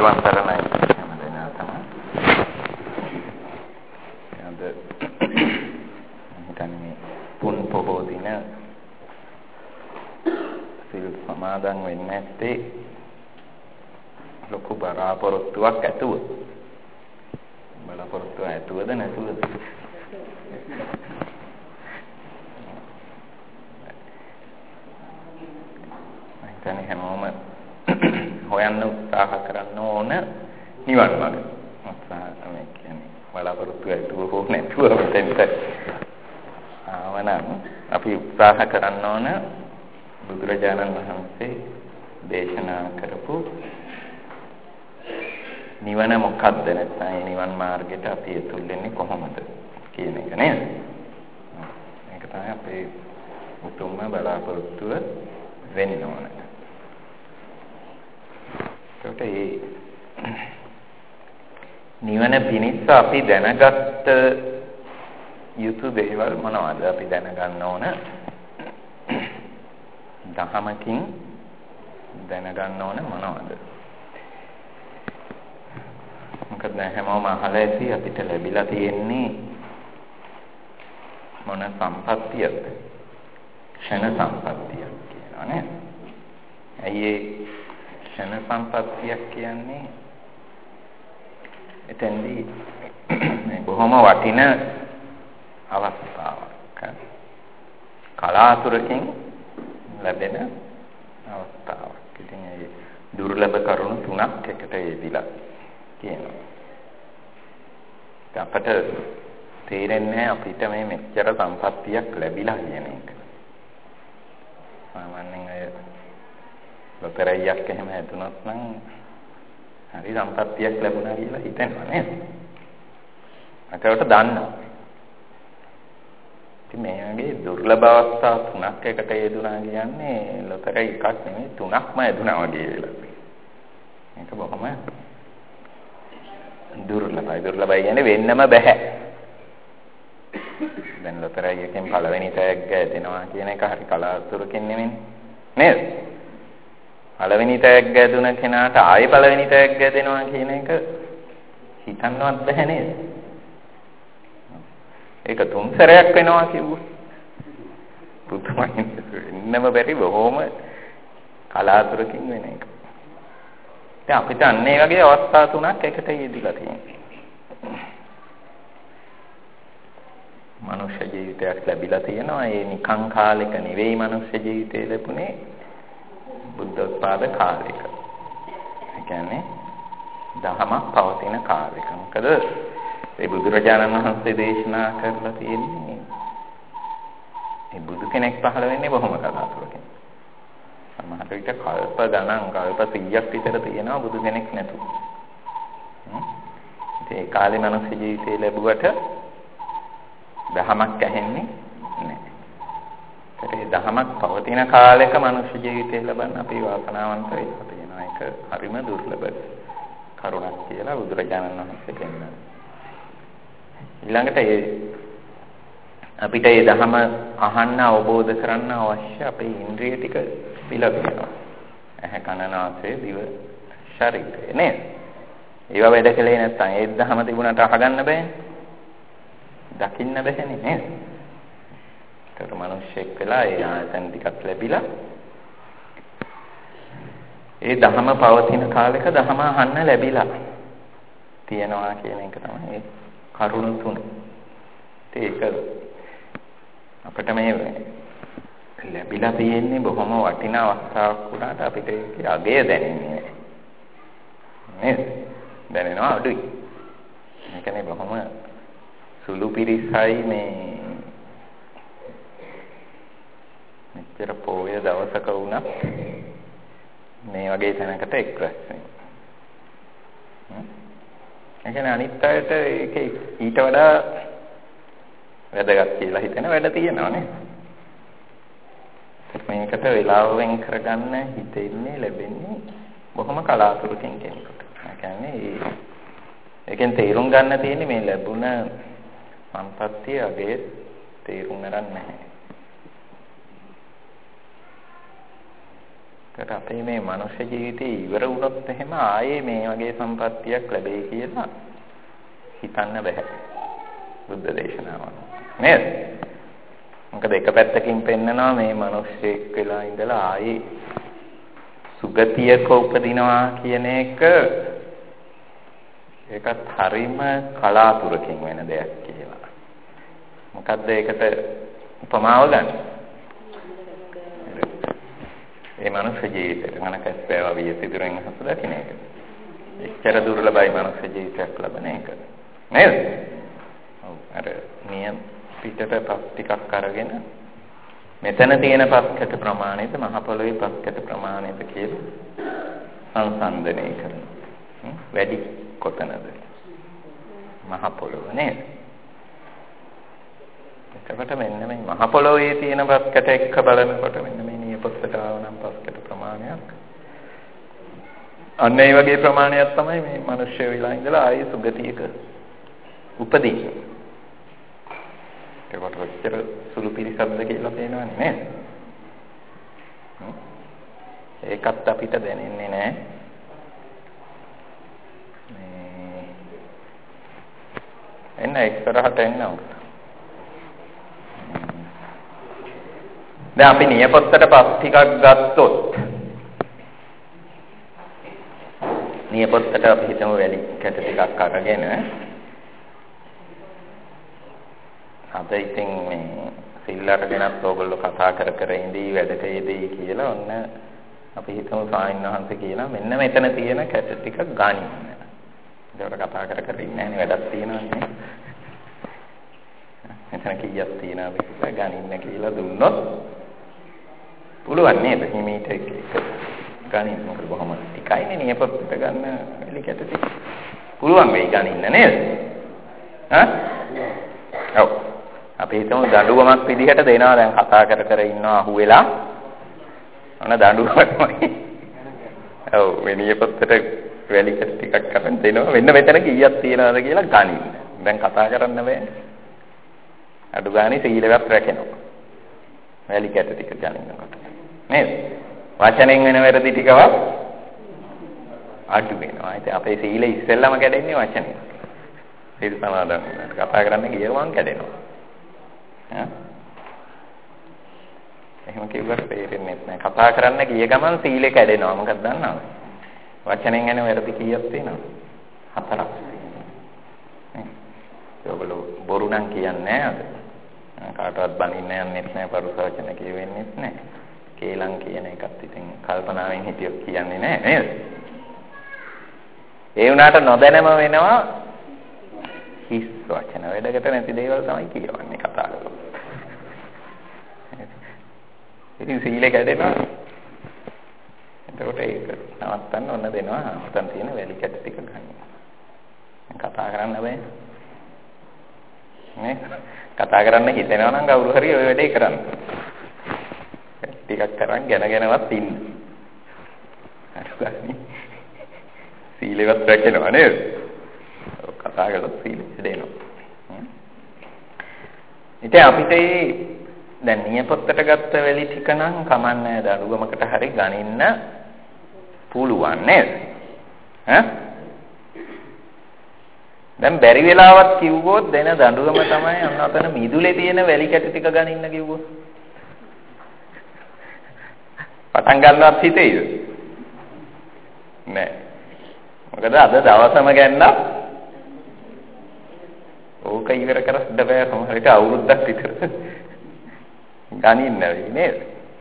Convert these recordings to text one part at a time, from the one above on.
තෙරුවන් සරණයි හැම දෙනාටම. අද හිතන්නේ මේ පුන් පොහෝ දින සිල් සමාදන් වෙන්නේ නැත්තේ ලොකු බලාපොරොත්තුවක් ඇතුව. බලාපොරොත්තුව ඇතුවද නැතුවද? හිතන්නේ හැමෝම හොයන්න උත්සාහ කරන්න ඕන නිවන් මාර්ගය. උත්සාහ තමයි කියන්නේ බලාපොරොත්තු ඇතුව හෝ නැතුව මෙතෙන්ට ආවනම් අපි උත්සාහ කරන්න ඕන බුදුරජාණන් වහන්සේ දේශනා කරපු නිවන මොකක්ද, නැත්නම් මේ නිවන් මාර්ගයට අපි ඇතුල් වෙන්නේ කොහොමද කියන එක නේද? මේක තමයි අපේ උතුම්ම බලාපොරොත්තුව වෙන්න ඕන. නිවන පිණිස අපි දැනගත් යුතු දේවල් මොනවද? අපි දැනගන්න ඕන දහමකින් දැනගන්න ඕන මොනවද? මොකද හැමෝම අහලා ඇති අපිට ලැබිලා තියෙන්නේ මොන සම්පත්තියක්ද? ක්ෂණ සම්පත්තියක් කියනවා නේද? ඇයි ක්ෂණ සම්පත්තියක් කියන්නේ? එතෙන්දී බොහොම වටින අවස්ථාවක්. කලාතුරකින් ලැබෙන අවස්ථාවක්. ඉතින් ඒ දුර්ලභ කරුණු තුනක් එකට යෙදිලා කියනවා. අපට තේරෙන්නේ අපිට මේ මෙච්චර සම්පත්තියක් ලැබිලා කියන එක. සාමාන්‍යයෙන් අය ලොතරැයියක් එහෙම හැදුනොත් නම් හරි සම්පත්තියක් ලැබුණා කියලා හිතනවා නේද? අකවට දන්නවා. ඉතින් මේ වගේ දුර්ලභ අවස්ථා තුනක් එකට යෙදුණා කියන්නේ ලොතරැයි එකක් නෙමෙයි තුනක්ම යෙදුණා වගේ වෙලා. මේක බොහොම දුර්ලභයි. දුර්ලභයි කියන්නේ වෙන්නම බෑ. දැන් ලොතරැයි එකෙන් පළවෙනි තෑග්ග ඇදෙනවා කියන එක හරි කලාතුරකින් නෙමෙයි නේද? පළවෙනි තෑග්ග ඇදුන කෙනාට ආයෙ පළවෙනි තෑග්ග ඇදෙනවා කියන එක හිතන්නවත් බෑ නේද? ඒක තුන් සැරයක් වෙනවා කිව්වොත් පුදුමයි. වෙන්නම බැරි බොහොම කලාතුරකින් වෙන එක. දැන් අපිට අන්න ඒ වගේ අවස්ථා තුනක් එකට යෙදිලා තියෙනවා. මනුෂ්‍ය ජීවිතයක් ලැබිලා තියෙනවා. ඒ නිකං කාලෙක නෙවෙයි මනුෂ්‍ය ජීවිතය ලැබුණේ බුද්ධෝත්පාද කාලෙක. ඒ කියන්නේ දහමක් පවතින කාලෙක. මොකද ඒ බුදුරජාණන් වහන්සේ දේශනා කරලා තියෙන්නේ මේ බුදු කෙනෙක් පහළ වෙන්නේ බොහොම කලාතුරකින්. සමහර විට කල්ප ගණන් කල්ප 100ක් විතර තියෙනවා බුදු කෙනෙක් නැතුව. ඒ කාලේ මනුෂ්‍ය ජීවිතය ලැබුවට දහමක් ඇහෙන්නේ නැහැ. ඒ දහමක් පවතින කාලයක මනුෂ්‍ය ජීවිතය ලබන්න අපි වාසනාවන්ත වෙලා තියෙනවා. ඒක හරිම දුර්ලභ කරුණක් කියලා බුදුරජාණන් වහන්සේ කියනවා. ඊළඟට අපිට මේ දහම අහන්න අවබෝධ කරන්න අවශ්‍ය අපේ ඉන්ද්‍රිය ටික පිළිගන්නවා. ඇහැ කන නාසය දිව ශරීරය නේද? ඒවා වැඩ කළේ නැත්නම් ඒ දහම තිබුණාට අහගන්න බෑනේ. දකින්න බැහැනේ නේද? ඒකට මිනිස්සෙක් වෙලා ඒ ආයතන ටිකක් ලැබිලා ඒ දහම පවතින කාලෙක දහම අහන්න ලැබිලා තියෙනවා කියන එක තමයි ඒ කරුණු තුන. ඒක අපිට මේ ලැබිලා තියෙන්නේ බොහොම වටිනා අවස්ථාවක් වුණාට අපිට ඒකේ අගය දැනෙන්නේ නැහැ නේද? දැනෙනවා අඩුයි. ඒ කියන්නේ බොහොම සුළු පිරිසයි මේ මෙච්චර පොය දවසක වුණත් මේ වගේ තැනකට එක්රස් වෙනවා. ඒ කියන්නේ අනිත් අයට ඒක ඊට වඩා වැදගත් කියලා හිතෙන වැඩ තියෙනවා නේද? මේකට වෙලාව වෙන් කරගන්න හිතෙන්නේ ලැබෙන්නේ බොහොම කලාතුරකින් කෙනෙකුට. ඒ කියන්නේ ඒකෙන් තේරුම් ගන්න තියෙන්නේ මේ ලැබුණ සම්පත්තිය අගේ තේරුම් ගන්න නැහැ. ඒකට අපේ මේ මනුෂ්‍ය ජීවිතේ ඉවර වුණොත් එහෙම ආයේ මේ වගේ සම්පත්තියක් ලැබෙයි කියලා හිතන්න බෑ. බුද්ධ දේශනාව. නේද? මොකද එක පැත්තකින් පෙන්නනවා මේ මිනිස්සෙක් වෙලා ඉඳලා ආයේ සුගතියක උපදිනවා කියන එක ඒකත් හරීම කලාතුරකින් වෙන දෙයක් කියලා. මොකද්ද ඒකට උපමාව ගන්න? ඒ මනුෂ්‍ය ජීවිතේ මනකස් වේවා විය සිදුරෙන් හසුදා කියන එක. එච්චර දුර්ලභයි මනුෂ්‍ය ජීවිතයක් ලැබෙන එක. නේද? ඔව් අර නියම පිටට පස් ටිකක් අරගෙන මෙතන තියෙන පස්කත ප්‍රමාණයද මහ පොළොවේ පස්කත ප්‍රමාණයද කියලා සංසන්දනය කරනවා. වැඩි කොතනද? මහ පොළොව නේද? එතකොට මෙන්න මේ මහ පොළොවේ තියෙන පස්කත එක්ක බලනකොට මෙන්න මේ නියපොත්තට ආවනම් පස්කත ප්‍රමාණයක් අන්න ඒ වගේ ප්‍රමාණයක් තමයි මේ මිනිස්සු වෙලා ඉඳලා ආයේ සුගතියක උපදින්නේ. ඒකට ඔච්චර සුළු පිළිසද්ද කියලා පේනවනේ නේද? ඒකත් අපිට දැනෙන්නේ නැහැ. එන්න ඉස්සරහට එන්න උත්. දැන් අපි නියපොත්තට පස් ටිකක් ගත්තොත් නියපොත්තට අපි හිතමු වැඩි කැට ටිකක් අරගෙන අද ඉතින් මේ සිල් අරගෙනත් ඕගොල්ලෝ කතා කර ඉඳී වැඩක යෙදී කියලා ඔන්න අපි හිතමු සාමින්වහන්සේ කියලා මෙන්න මෙතන තියෙන කැට ටික ගනින්න. ඒකට කතා කර ඉන්නේ නැහැ වැඩක් තියෙනවනේ. මෙතන කීයක් තියෙනවද කියලා ගනින්න කියලා දුන්නොත් පුළුවන් නේද? හිමීට එක ගනින්න මොකද බොහොම ටිකයිනේ නියපොත්තට ගන්න එලි කැට ටික. පුළුවන් වෙයි ගනින්න නේද? ඔව්. අපි හිතමු දඬුවමක් විදිහට දෙනවා දැන් කතා කර ඉන්නවා අහුවෙලා ඔන්න දඬුවම තමයි. ඔව් වෙනියපොත්තට වැලිකට් ටිකක් අරන් දෙනවා මෙන්න මෙතන කීයක් තියනවද කියලා ගනින්න. දැන් කතා කරන්න බෑ. අඩු ගානේ සීලවත් රැකෙනවා. වැලිකට් ටික ගනින්නකොට. නේද? වචනෙන් වෙන වැරදි ටිකවත් අඩු වෙනවා. ඉතින් අපේ සීලය ඉස්සෙල්ලාම කැඩෙන්නේ වචනෙන්. සීල සමාදන් කතා කරන්න ගියම කැඩෙනවා. එහෙම කිව්වට තේරෙන්නේ නැහැ. කතා කරන්න ගිය ගමන් සීලය කැඩෙනවා. මොකක්ද දන්නවද? වචනෙන් එන වැරදි කීයක් තියෙනවද? 4ක්. ඒගොල්ලෝ බොරු නම් කියන්නේ නැහැ අද. කාටවත් බනින්න යන්නෙත් නැහැ, පරුස වචන කියවෙන්නෙත් නැහැ. කේලම් කියන එකත් ඉතින් කල්පනාවෙන් හිතියොත් කියන්නේ නැහැ නේද? ඒ වුණාට නොදැනම වෙනවා හිස් වචන වැඩකට නැති දේවල් තමයි කියවන්නේ කතා කරලා. ඉතින් සීලය කැඩෙනවා. එතකොට ඒක නවත්තන්න ඕන දෙනවා. අතන් තියෙන වැලි කැට ටික ගන්න. කතා කරන්න බෑ. නේ? කතා කරන්න හිතෙනවා නම් කවුරු හරි ඔය වැඩේ කරන්න. ටිකක් කරන් ගැනවත් ඉන්න. හරි. සීලවත් රැකෙනවා නේද? කතා කරලා සීලෙ දෙනවා. ඉතින් අපිට දැන් නියපොත්තට ගත්ත වෙලි ටික නම් කමන්නේ දඩුවමකට හරි ගනින්න පුළුවන් නේද? දැන් බැරි වෙලාවක් කිව්වොත් දෙන දඬුවම තමයි අන්න අතන මිදුලේ තියෙන වැලි කැට ටික ගනින්න කිව්වොත්. පටන් ගන්නවත් හිතෙයිද? නෑ. මොකද අද දවසම ගන්න ඕක ඉවර කරන්න බෑ සමහර විට අවුරුද්දක් විතර ගනින්න වෙයි නේද?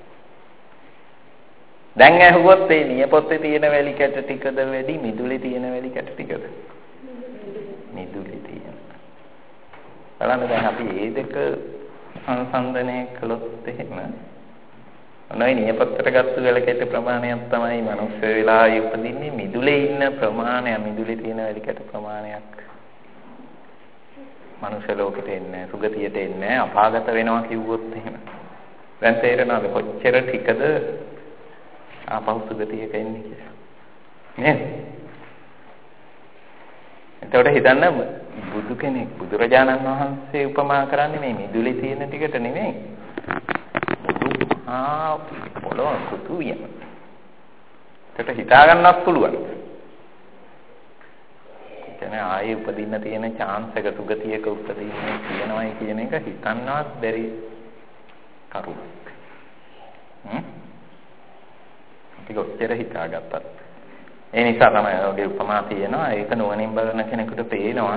දැන් ඇහුවොත් මේ නියපොත්තේ තියෙන වැලි කැට ටිකද වැඩි මිදුලේ තියෙන වැලි කැට ටිකද? මිදුලේ තියෙන. බලන්න දැන් අපි මේ දෙක සංසන්දනය කළොත් එහෙම ඔනයි නියපොත්තට ගත්ත වැලි කැට ප්‍රමාණයක් තමයි මනුස්ස වෙලා උපදින්නේ මිදුලේ ඉන්න ප්‍රමාණය මිදුලේ තියෙන වැලි කැට ප්‍රමාණයක් මනුෂ්‍ය ලෝකෙට එන්නේ සුගතියට එන්නේ අපාගත වෙනවා කිව්වොත් එහෙම දැන් තේරෙනවද කොච්චර ටිකද ආපහු සුගතියක එන්නේ කියලා නේද? එතකොට හිතන්න බුදු කෙනෙක් බුදුරජාණන් වහන්සේ උපමා කරන්නේ මේ මිදුලේ තියෙන ටිකට නෙමෙයි. පොළොව පුතු වියන. ඒකට හිතා ගන්නත් පුළුවන්. කියන්නේ ආයේ උපදින්න තියෙන chance එක සුගතියක උපදින්න තියෙනවයි කියන එක හිතන්නවත් බැරි කරුණක්. අපි කොච්චර හිතාගත්තත් ඒ නිසා තමයි ඔගේ උපමා තියෙනවා. ඒක නුවණින් බලන කෙනෙකුට පේනවා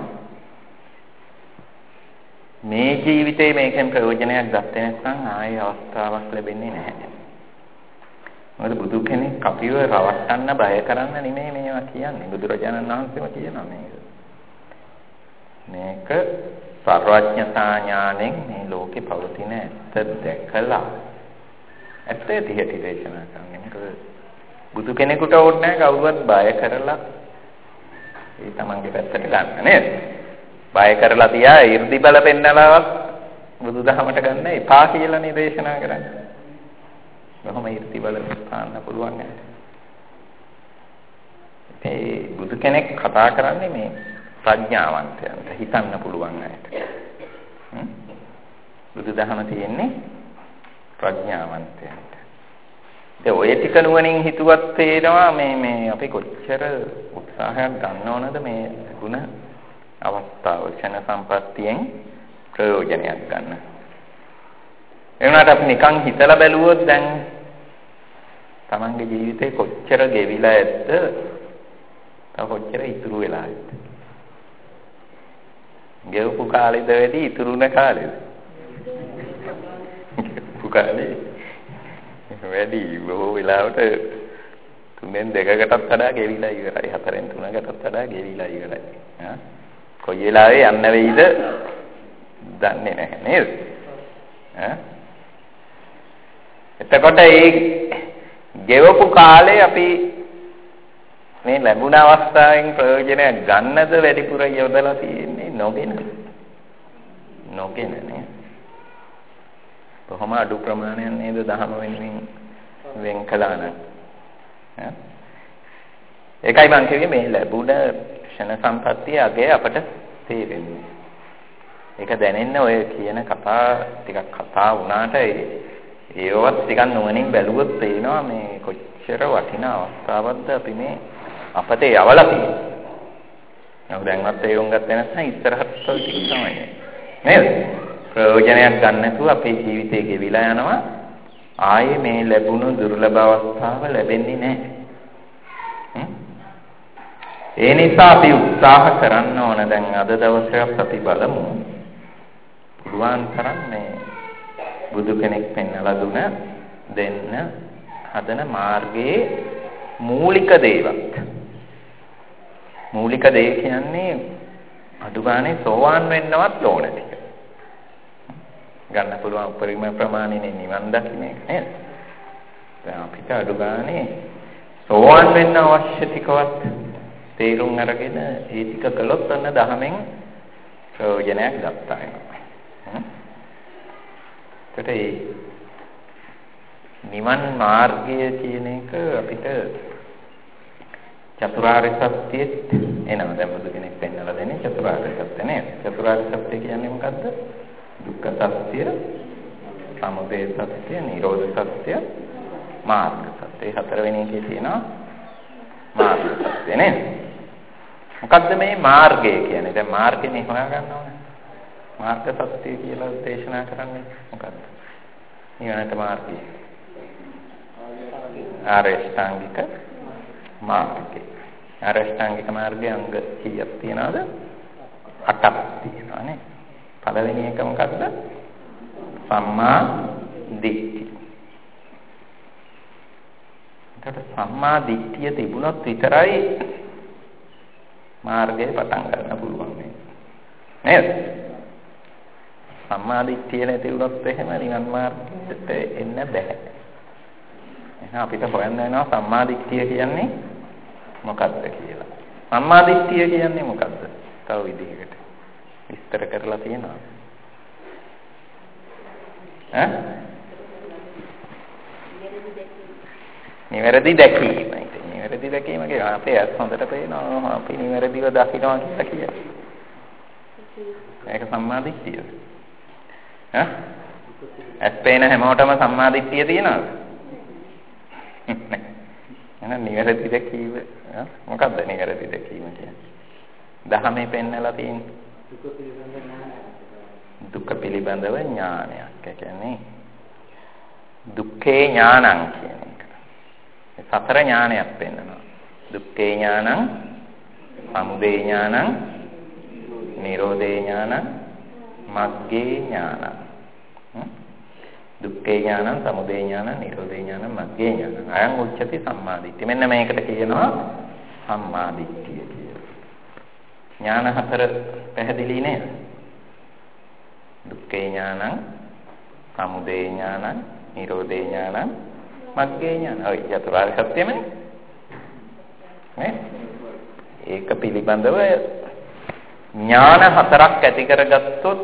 මේ ජීවිතේ මේකෙන් ප්‍රයෝජනයක් ගත්තේ නැත්නම් ආයේ අවස්ථාවක් ලැබෙන්නේ නැහැ. මොකද බුදු කෙනෙක් අපිව රවට්ටන්න බය කරන්න නෙමෙයි මේවා කියන්නේ. බුදුරජාණන් වහන්සේම කියනවා මේක සර්වඥතා ඥාණයෙන් මේ ලෝකේ පවතින ඇත්ත දැකලා ඇත්ත ඇති දේශනා කරන්නේ. මොකද බුදු කෙනෙකුට ඕනේ නැහැ කවුරුවත් බය කරලා ඒ තමන්ගේ පැත්තට ගන්න නේද? බය කරලා තියා 이르දි බල පෙන්නලාවත් බුදුදහමට ගන්න එපා කියලා නේ දේශනා කරන්නේ. කොහොම 이르දි බල පාන්න පුළුවන් නේද? ඒ බුදු කෙනෙක් කතා කරන්නේ මේ ප්‍රඥාවන්තයන්ට හිතන්න පුළුවන් අයට. බුදුදහම තියෙන්නේ ප්‍රඥාවන්තයන්ට. ඒ ඔය ටික නුවණින් හිතුවත් තේරෙනවා මේ අපි කොච්චර උත්සාහයක් ගන්න ඕනද මේ ගුණ අවස්ථාව ක්ෂණ සම්පත්තියෙන් ප්‍රයෝජනයක් ගන්න. ඒ වුණාට අපි නිකන් හිතලා බැලුවොත් දැන් තමන්ගේ ජීවිතේ කොච්චර ගෙවිලා ඇද්ද? තව කොච්චර ඉතුරු වෙලා ඇද්ද? ගෙවපු කාලෙද වැඩි ඉතුරුන කාලෙද? ගෙවපු කාලේ වැඩි බොහෝ වෙලාවට 3න් 2කටත් වඩා ගෙවිලා ඉවරයි. 4න් 3කටත් වඩා ගෙවිලා ඉවරයි. කොයි වෙලාවෙ යන්න වෙයිද දන්නේ නැහැ නේද? එතකොට ඒ ගෙවපු කාලේ අපි මේ ලැබුණ අවස්ථාවෙන් ප්‍රයෝජනයක් ගන්නද වැඩිපුර යොදලා තියෙන්නේ නොගෙන නේ. කොහොම අඩු ප්‍රමාණයක් නේද දහම වෙනින් වෙන් කළා නම්. ඒකයි මම කියන්නේ මේ ලැබුණ ක්ෂණ සම්පත්තිය අගේ අපට තේරෙන්නේ. ඒක දැනෙන්න ඔය කියන ටිකක් කතා වුණාට ඒවත් ටිකක් නුවණින් බැලුවොත් පේනවා මේ කොච්චර වටිනා අවස්ථාවක්ද අපි මේ අපට යවලා තියෙන්නේ. නමුත් දැන්වත් ඒ වුන් ගත්තේ නැත්නම් ඉස්සරහට ටික තමයි නේද? ප්‍රයෝජනයක් ගන්න නැතුව අපේ ජීවිතේ ගෙවිලා යනවා. ආයේ මේ ලැබුණු දුර්ලභ අවස්ථාව ලැබෙන්නේ නැහැ. ඒ නිසා අපි උත්සාහ කරන්න ඕන දැන් අද දවසේ අපි බලමු පුළුවන් තරම් මේ බුදු කෙනෙක් පෙන්වලා දුන දෙන්න හදන මාර්ගයේ මූලික දේවත්. මූලික දේ කියන්නේ අඩු ගානේ සෝවාන් වෙන්නවත් ඕන ටික. ගන්න පුළුවන් උපරිම ප්‍රමාණෙනේ නිවන් දකින්න එක නේද? දැන් අපිට අඩු ගානේ සෝවාන් වෙන්න අවශ්‍ය ටිකවත් තේරුම් අරගෙන ඒ ටික කළොත් අන්න දහමෙන් ප්‍රයෝජනයක් ගන්නවා. නිවන් මාර්ගය කියන එක අපිට චතුරාර්ය සත්‍යෙත් එනවා. දැන් බුදු කෙනෙක් පෙන්වලා දෙන්නේ චතුරාර්ය සත්‍ය නේද? චතුරාර්ය සත්‍ය කියන්නේ මොකද්ද? දුක්ඛ සත්‍ය, සමුදය සත්‍ය, නිරෝධ සත්‍ය, මාර්ග සත්‍ය. 4 වෙනි එකේ තියෙනවා මාර්ග සත්‍ය නේද? මොකද්ද මේ මාර්ගය කියන්නේ? දැන් මාර්ගෙනේ හොයා ගන්න ඕනේ. මාර්ග සත්‍ය කියලා දේශනා කරන්නේ මොකද්ද? නිවනට මාර්ගය. ආරෂ්ඨාංගික මාර්ගය. ආරෂ්ඨාංගික මාර්ගයේ අංග කීයක් තියනවද? 8ක් තියෙනවා නේ. පළවෙනි එක මොකද්ද? සම්මා දිට්ඨිය. ඒකට සම්මා දිට්ඨිය තිබුණොත් විතරයි මාර්ගය පටන් ගන්න පුළුවන් නේද? සම්මා දිට්ඨිය නැති වුණොත් එහෙම නිවන් මාර්ගයට එන්න බෑ. එහෙනම් අපිට හොයන්න වෙනවා සම්මා දිට්ඨිය කියන්නේ මොකක්ද කියලා. සම්මා දිට්ඨිය කියන්නේ මොකක්ද? තව විදිහකට විස්තර කරලා තියෙනවා. නිවැරදි දැකීම. නිවැරදි දැකීම කියන්නේ අපේ ඇස් හොඳට පේනවා අපි නිවැරදිව දකිනවා කියලා කියන්නේ. ඒක සම්මා දිට්ඨිය. ඇස් පේන හැමෝටම සම්මා දිට්ඨිය තියෙනවද? එහෙනම් නිවැරදි දැකීම මොකක්ද නිවැරදි දැකීම කියන්නේ? දහමේ පෙන්නලා තියෙන්නේ දුක පිළිබඳව ඥානයක්. ඒ කියන්නේ දුක්ඛේ ඥානං කියන එක. සතර ඥානයක් පෙන්නනවා. දුක්ඛේ ඥානං, සමුදය ඥානං, නිරෝධේ ඥානං, මග්ගේ ඥානං. දුක්ඛේ ඥානං, සමුදය ඥානං, නිරෝධේ ඥානං, මග්ගේ ඥානං. අයං උච්චති සම්මාදිට්ඨිය. මෙන්න මේකට කියනවා සම්මාදිට්ඨිය කියලා. ඥාන හතර පැහැදිලි නේද? දුක්ඛේ ඥානං, සමුදය ඥානං, නිරෝධේ ඥානං, මග්ගේ ඥානං. ඔය චතුරාර්ය සත්‍යමනේ. නේ? ඒක පිළිබඳව ඥාන හතරක් ඇති කරගත්තොත්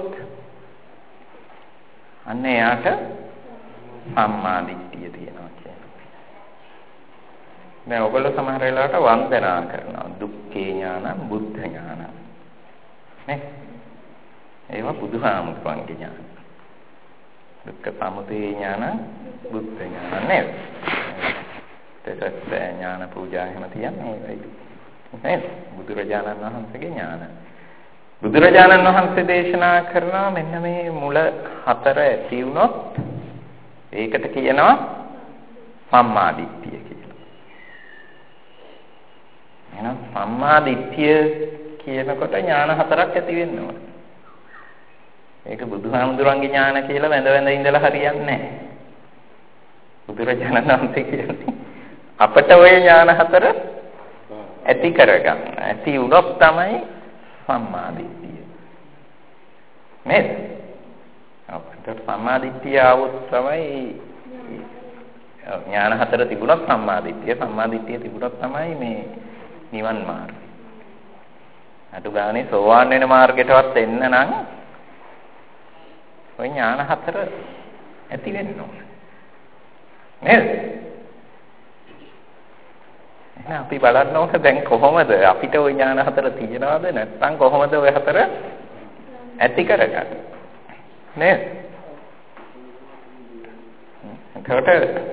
අන්න එයාට සම්මාදිට්ඨිය තියෙනවා කියන්නේ. දැන් ඔයගොල්ලෝ සමහර වෙලාවට වන්දනා කරනවා දුක්ඛේ ඥානං, බුද්ධ ඥානං. නේ? ඒවා බුදුහාමුදුරන්ගේ ඥාන. දුක්ඛ සමුදය ඥාන, බුද්ධ ඥාන නේද? ඒකත් ඥාන පූජා එහෙම තියන්නේ ඒයි. නේද? බුදුරජාණන් වහන්සේගේ ඥාන. බුදුරජාණන් වහන්සේ දේශනා කරනවා මෙන්න මේ මුල හතර ඇති වුණොත් ඒකට කියනවා සම්මාදිට්ඨිය කියලා. එහෙනම් සම්මාදිට්ඨිය කියනකොට ඥාන හතරක් ඇති වෙනවා. ඒක බුදුහාමුදුරන්ගේ ඥාන කියලා වැඳ ඉඳලා හරියන්නේ නැහැ. බුදුරජාණන් වහන්සේ කියන්නේ අපට ওই ඥාන හතර ඇති කරගන්න. ඇති වුණොත් තමයි සම්මාදිට්ඨිය. නේද? අපිට සම්මාදිට්ඨිය આવොත් තමයි ඥාන හතර තිබුණොත් සම්මාදිට්ඨිය. සම්මාදිට්ඨිය තිබුණොත් තමයි මේ නිවන් මාර්ගය. අතු ගානේ සෝවාන් වෙන මාර්ගයටවත් එන්න නම් ওই ඥාන හතර ඇති වෙන්න ඕනේ. නේද? එහෙනම් අපි බලන්න ඕනේ දැන් කොහොමද අපිට ওই ඥාන හතර තියෙනවද නැත්නම් කොහොමද ওই හතර ඇති කරගන්නේ? නේද? එතකොට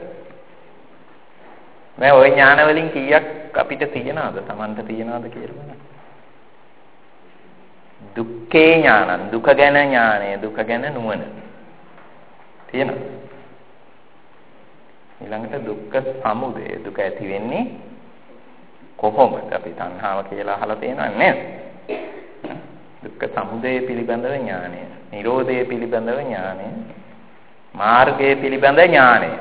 මේ ওই ඥාන වලින් කීයක් අපිට තියෙනවද? Tamanට තියෙනවද කියලා බලන්න. දුක්ඛේ ඥානං, දුක ගැන ඥානය, දුක ගැන නුවණ තියෙනවා. ඊළඟට දුක්ඛ සමුදය, දුක ඇති වෙන්නේ කොහොමද? අපි තණ්හාව කියලා අහලා තියෙනවා නේද? දුක්ඛ සමුදය පිළිබඳව ඥානය, නිරෝධය පිළිබඳව ඥානය, මාර්ගය පිළිබඳ ඥානය.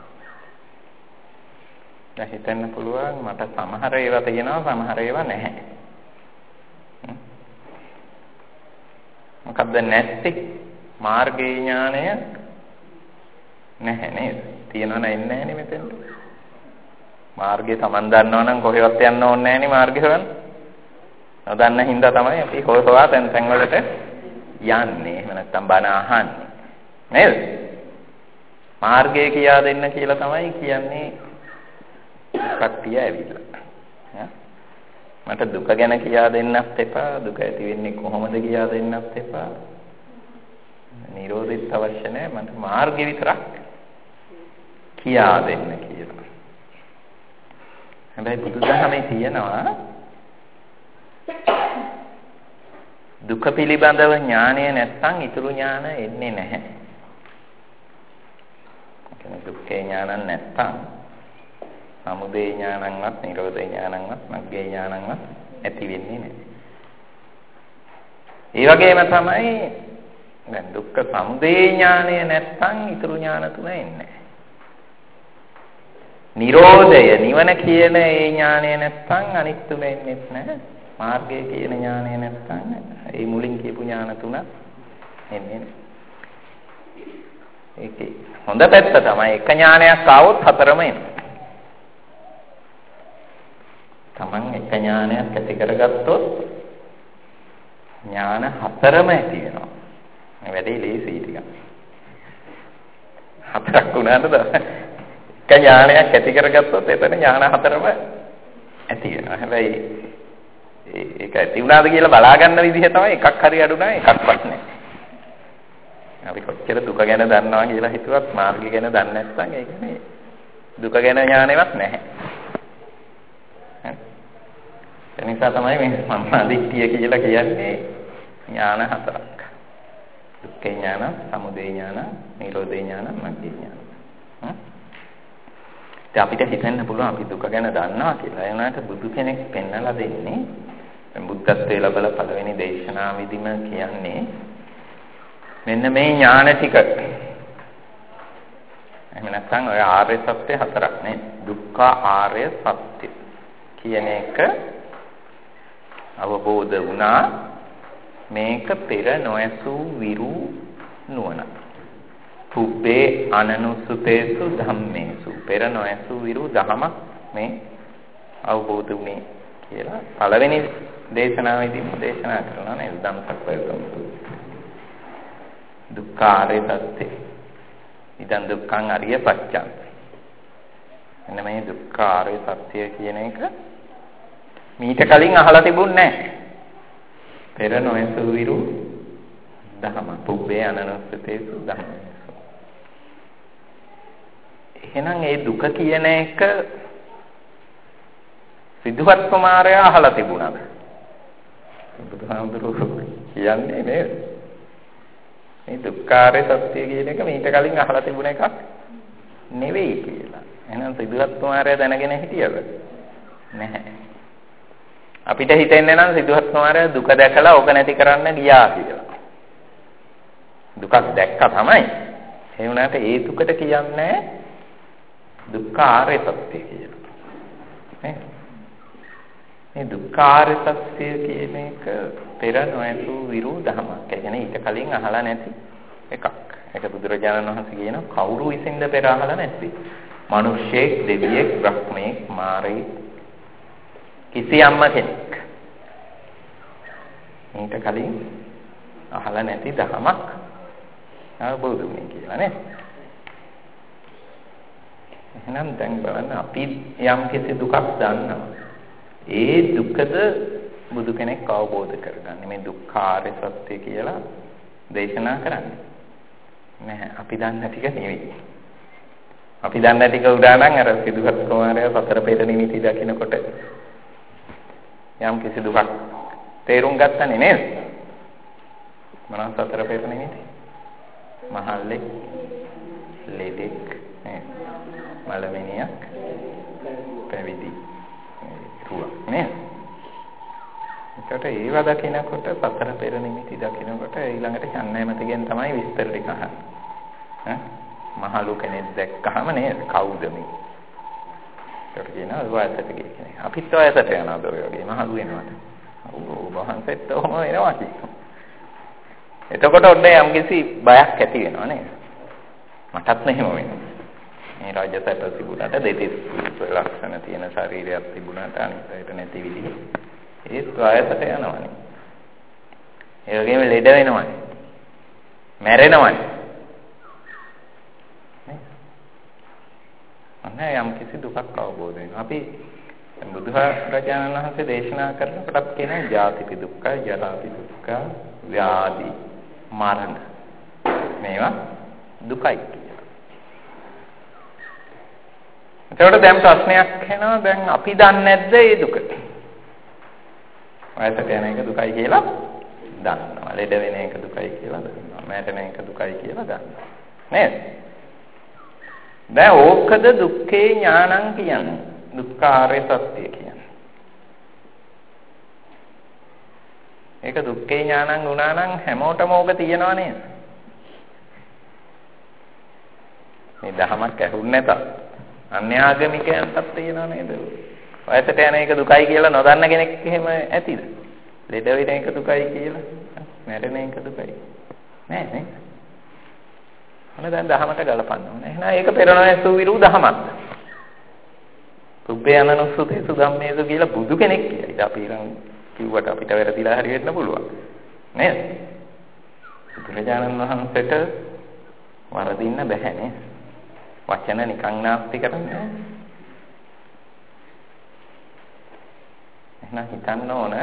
දැන් හිතන්න පුළුවන් මට සමහර ඒවා තියෙනවා සමහර ඒවා නැහැ. මොකක්ද නැත්තේ? මාර්ගයේ ඥානය නැහැ නේද? තියෙනව නැන්නේ නැහැ නේ මෙතෙන්ට. මාර්ගය Taman දන්නවා නම් කොහෙවත් යන්න ඕනේ නැහැ නේ මාර්ගය හොයන්න. නොදන්න හින්දා තමයි අපි හොයවා තැන් වලට යන්නේ. එහෙම නැත්නම් බණ අහන්නේ. නේද? මාර්ගය කියා දෙන්න කියලා තමයි කියන්නේ කට්ටිය ඇවිල්ලා. මට දුක ගැන කියා දෙන්නත් එපා, දුක ඇති වෙන්නේ කොහොමද කියා දෙන්නත් එපා. නිරෝධෙත් අවශ්‍ය නැහැ, මට මාර්ගය විතරක් කියා දෙන්න කියලා. හැබැයි බුදුදහමේ තියෙනවා දුක පිළිබඳව ඥානය නැත්නම් ඊතුරු ඥාන එන්නේ නැහැ. ඒ කියන්නේ දුක්ඛේ ඥානං නැත්නම් සමුදය ඥානංවත්, නිරෝධ ඥානංවත්, මග්ගේ ඥානංවත් ඇති වෙන්නේ නැහැ. ඒ වගේම තමයි දැන් දුක්ඛ සමුදය ඥානය නැත්නම් ඊතුරු ඥාන තුන එන්නේ නැහැ. නිරෝධය නිවන කියන ඒ ඥානය නැත්නම් අනිත් තුන එන්නේ නැහැ. මාර්ගය කියන ඥානය නැත්නම් ඒ මුලින් කියපු ඥාන තුන එන්නේ නැහැ. ඒකේ හොඳ පැත්ත තමයි එක ඥානයක් ආවොත් හතරම එනවා. Taman එක ඥානයක් ඇති කරගත්තොත් ඥාන හතරම ඇති වෙනවා. මේ වැඩේ ලේසි ටිකක්. හතරක් වුණාද? එක ඥානයක් ඇති කරගත්තොත් එතන ඥාන හතරම ඇති වෙනවා. හැබැයි ඒක ඇති වුණාද කියලා බලා ගන්න විදිහ තමයි එකක් හරි අඩු නැහැ එකක්වත් නැහැ. අපි කොච්චර දුක ගැන දන්නවා කියලා හිතුවත් මාර්ගය ගැන දන්නේ නැත්නම් ඒ කියන්නේ දුක ගැන ඥානෙවත් නැහැ. ඒ නිසා තමයි මේ සම්මාදිට්ඨිය කියලා කියන්නේ ඥාන හතරක්. දුක්ඛ ඥාන, සමුදය ඥාන, නිරෝධ ඥාන, මග්ග ඥාන. අපිට හිතෙන්න පුළුවන් අපි දුක ගැන දන්නවා කියලා. ඒ වුණාට බුදු කෙනෙක් පෙන්වලා දෙන්නේ බුද්ධත්වයේ ලැබලා පළවෙනි දේශනාවෙදිම කියන්නේ මෙන්න මේ ඥාන ටික. එහෙම නැත්නම් ඔය ආර්ය සත්‍ය හතරක් නේ. දුක්ඛ ආර්ය සත්‍ය කියන එක අවබෝධ වුණා. මේක පෙර නොඇසූ විරු නුවණ. පුබ්බේ අනනුසුතේසු ධම්මේසු පෙර නොඇසූ විරු ධමයක් මේ අවබෝධ වුණේ කියලා පළවෙනි දේශනාවේදීම දේශනා කරනවා නේද? ධම්සක්වයතුම් දුක්ඛාරය සත්‍ය ඉදන් දුක්ඛං අරිය පච්චං. එන්න මේ දුක්ඛාරය සත්‍ය කියන එක මීට කලින් අහලා තිබුණේ නැහැ. පෙර නොඇසූ විරු ධම පුබ්බේ අනනුසුතේසු ධම්මේසු. එහෙනම් ඒ දුක කියන එක සිද්ධාර්ථ කුමාරයා අහලා තිබුණාද? බුදුහාමුදුරුවෝ කියන්නේ නේද? මේ දුක්ඛාරය සත්‍ය කියන එක මීට කලින් අහලා තිබුණ එකක් නෙවෙයි කියලා. එහෙනම් සිද්ධාර්ථ කුමාරයා දැනගෙන හිටියද? නැහැ. අපිට හිතෙන්නේ නම් සිද්ධාර්ථ කුමාරයා දුක දැකලා ඕක නැති කරන්න ගියා කියලා. දුකක් දැක්කා තමයි. ඒ වුණාට ඒ දුකට කියන්නේ දුක්ඛාරය සත්‍ය කියලා. නේ? මේ දුක්ඛාරය සත්‍ය කියන එක පෙර නොඇසූ විරු ධමයක්. ඒ කියන්නේ ඊට කලින් අහලා නැති එකක්. ඒක බුදුරජාණන් වහන්සේ කියන කවුරු විසින්ද පෙර අහලා නැති. මිනිස්සෙක්, දෙවියෙක්, බ්‍රහ්මයෙක්, මාරයෙක් කිසියම්ම කෙනෙක්. ඊට කලින් අහලා නැති ධමයක් අවබෝධ වුණේ කියලා නේ. එහෙනම් දැන් බලන්න අපි යම් කිසි දුකක් දන්නවා. ඒ දුකද බුදු කෙනෙක් අවබෝධ කරගන්නේ මේ දුක්ඛාරය සත්‍ය කියලා දේශනා කරන්නේ. නැහැ අපි දන්න ටික නෙවෙයි. අපි දන්න ටික උදානම් අර සිද්ධාර්ථ කුමාරයා සතර පෙර නිමිති දකිනකොට යම් කිසි දුකක් තේරුම් ගත්තනේ නේද? මොනවා සතර පෙර නිමිති? මහල්ලෙක්, ලෙඩෙක්, මලමිනියක්, පැවිදි නේද? ඒකට ඒව දකිනකොට සතර පෙර නිමිති දකිනකොට ඊළඟට ඡන්නයමතගෙන් තමයි විස්තර ටික අහන්නේ. මහලු කෙනෙක් දැක්කහම නේද? කවුද මේ? ඒකට කියනවා වයසට කියන්නේ. අපිත් වයසට යනවාද ඔය වගේ මහලු වෙනවාද? ඔව් වහන්සේත් ඔහම වෙනවා කියනවා. එතකොට ඔන්න යම්කිසි බයක් ඇති වෙනවා නේද? මටත් මෙහෙම වෙනවා. මේ රාජසත තිබුණාට දෙතිස් ලක්ෂණ තියෙන ශරීරයක් තිබුණාට අනිත් අයට නැති විදිහ ඒත් වයසට යනවානේ. ඒ වගේම ලෙඩ වෙනවානේ. මැරෙනවානේ. නේ? යම් කිසි දුකක් අවබෝධ වෙනවා. අපි බුදුරජාණන් වහන්සේ දේශනා කරනකොටත් කියනවා ජාතිපි දුක්ඛ, ජරාපි දුක්ඛ, ව්‍යාධි, මරණ. මේවා දුකයි. ඒකට දැන් ප්‍රශ්නයක් එනවා දැන් අපි දන්නේ නැද්ද මේ දුක? වයසට යන එක දුකයි කියලා දන්නවා. ලෙඩ වෙන එක දුකයි කියලා දන්නවා. මැරෙන එක දුකයි කියලා දන්නවා. නේද? දැන් ඕකද දුක්ඛේ ඥානං කියන්නේ. දුක්ඛාරය සත්‍ය කියන්නේ. ඒක දුක්ඛේ ඥානං වුණා නම් හැමෝටම ඕක තියෙනව නේද? මේ දහමක් ඇහුන්නේ නැතත් අන්‍යාගමිකයන්ටත් තියෙනව නේද? වයසට යන එක දුකයි කියලා නොදන්න කෙනෙක් එහෙම ඇතිද? ලෙඩ වෙන එක දුකයි කියලා, මැරෙන එක දුකයි. නෑ නේ. මොන දැන් දහමට ගලපන්න ඕනේ. එහෙනම් ඒක පෙරණැසු විරු දහමක්. පුබ්බේ අනනුසුතේසු ධම්මේසු කියලා බුදු කෙනෙක් කියයි. අපි කිව්වට අපිට වැරදිලා හරි වෙන්න පුළුවන්. නේද? බුදුරජාණන් වහන්සේට වරදින්න බෑ නේ. වචන නිකන් නාස්ති කරන්නේ. එහෙනම් හිතන්න ඕන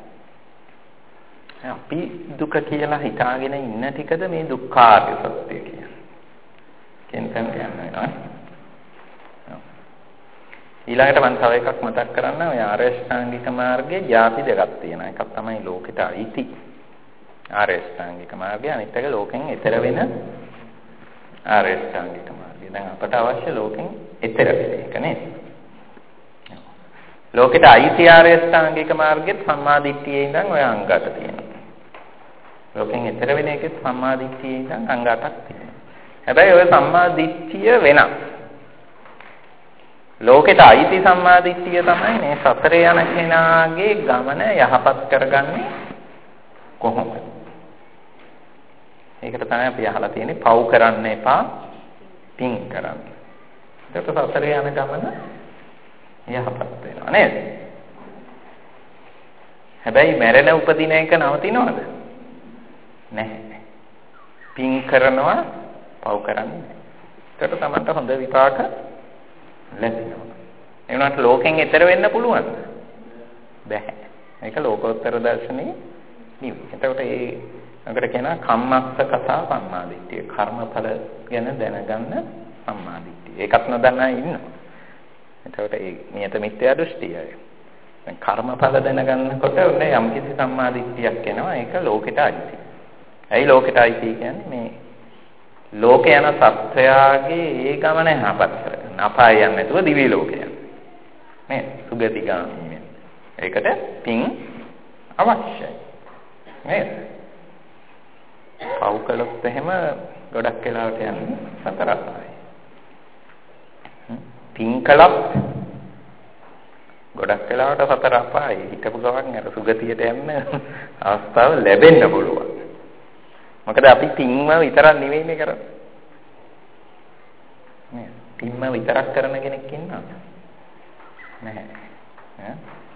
අපි දුක කියලා හිතාගෙන ඉන්න ටිකද මේ දුක්ඛාරය සත්‍ය කියන්නේ. කෙන්තන් කියනවා. ඊළඟට මම තව එකක් මතක් කරන්න. ඔය ආර්ය ශ්‍රාංගික මාර්ගයේ ಜಾති දෙකක් තියෙනවා. එකක් තමයි ලෝකෙට අයිති ආර්ය ශ්‍රාංගික මාර්ගය. අනිත් එක ලෝකෙන් එතර වෙන ආර්ය ශ්‍රාංගික මාර්ගය. දැන් අපට අවශ්‍ය ලෝකෙන් එතර වෙන එක නේද? ලෝකෙට අයිති ආර්ය ශ්‍රාංගික මාර්ගෙත් සම්මාදිට්ඨියේ ඉඳන් ඔය අංග 8 තියෙනවා. ලෝකෙන් එතර වෙන එකෙත් සම්මාදිට්ඨියේ ඉඳන් අංග 8ක් තියෙනවා. හැබැයි ඔය සම්මාදිට්ඨිය වෙනස්. ලෝකෙට අයිති සම්මාදිට්ඨිය තමයි මේ සතරේ යන කෙනාගේ ගමන යහපත් කරගන්නේ කොහොමද? ඒකට තමයි අපි අහලා තියෙන්නේ පව් කරන්න එපා පින් කරන්න. ඒක සතරේ යන ගමන යහපත් වෙනවා නේද? හැබැයි මැරෙන උපදින එක නවතිනවද? නැහැ. පින් කරනවා පව් කරන්නේ නැහැ. ඒකට තමයි හොඳ විපාක ලැබෙනවා. ඒ වුණාට ලෝකෙන් එතර වෙන්න පුළුවන්ද? බැහැ. මේක ලෝකෝත්තර දර්ශනේ නෙවෙයි. එතකොට අකට කියනවා කම්මස්ස කතා සම්මාදිට්ඨිය. කර්මඵල ගැන දැනගන්න සම්මාදිට්ඨිය. ඒකත් නොදන්නා ඉන්නවා. එතකොට ඒ නියත මිත්‍යා දෘෂ්ටියයි. දැන් කර්මඵල දැනගන්නකොට ඔන්න යම්කිසි සම්මාදිට්ඨියක් එනවා. ඒක ලෝකෙට අයිති. ඇයි ලෝකෙට අයිති කියන්නේ මේ ලෝක යන සත්‍යයගේ ඒ ගමන යහපත් කරගන්න. අපාය යන්නේ නැතුව දිව්‍ය ලෝකය යන්න. මේ සුගතිගාමී වෙන. ඒකට පින් අවශ්‍යයි. නේද? පව් කළොත් එහෙම ගොඩක් වෙලාවට යන්නේ සතර අපායයි. පින් කළත් ගොඩක් වෙලාවට සතර අපායයි. හිතපු ගමන් අර සුගතියට යන්න අවස්ථාව ලැබෙන්න පුළුවන්. මොකද අපි පින්ම විතරක් නෙවෙයිනේ කරන්නේ. නේ පින්ම විතරක් කරන කෙනෙක් ඉන්නවද? නැහැ.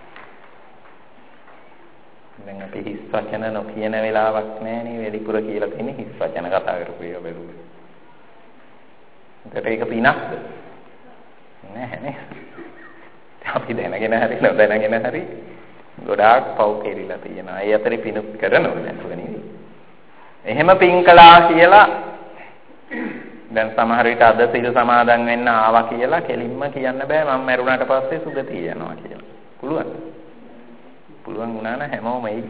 දැන් අපි හිස් වචන නොකියන වෙලාවක් නැහැනේ වෙලිපුර කියලා තියෙන්නේ හිස් වචන කතා කරපු ඒවා බැලුවේ. ඒකට ඒක පිනක්ද? නැහැ නේ. අපි දැනගෙන හරි නොදැනගෙන හරි ගොඩාක් පව් කෙරිලා තියෙනවා. ඒ අතරේ පිනුත් කරනවද නැතුව නෙවෙයි. එහෙම පින් කළා කියලා දැන් සමහර විට අද සිල් සමාදන් වෙන්න ආවා කියලා කෙලින්ම කියන්න බෑ මම මැරුණාට පස්සේ සුගතිය යනවා කියලා. පුළුවන්. පුළුවන් වුණා නම් හැමෝම එයි.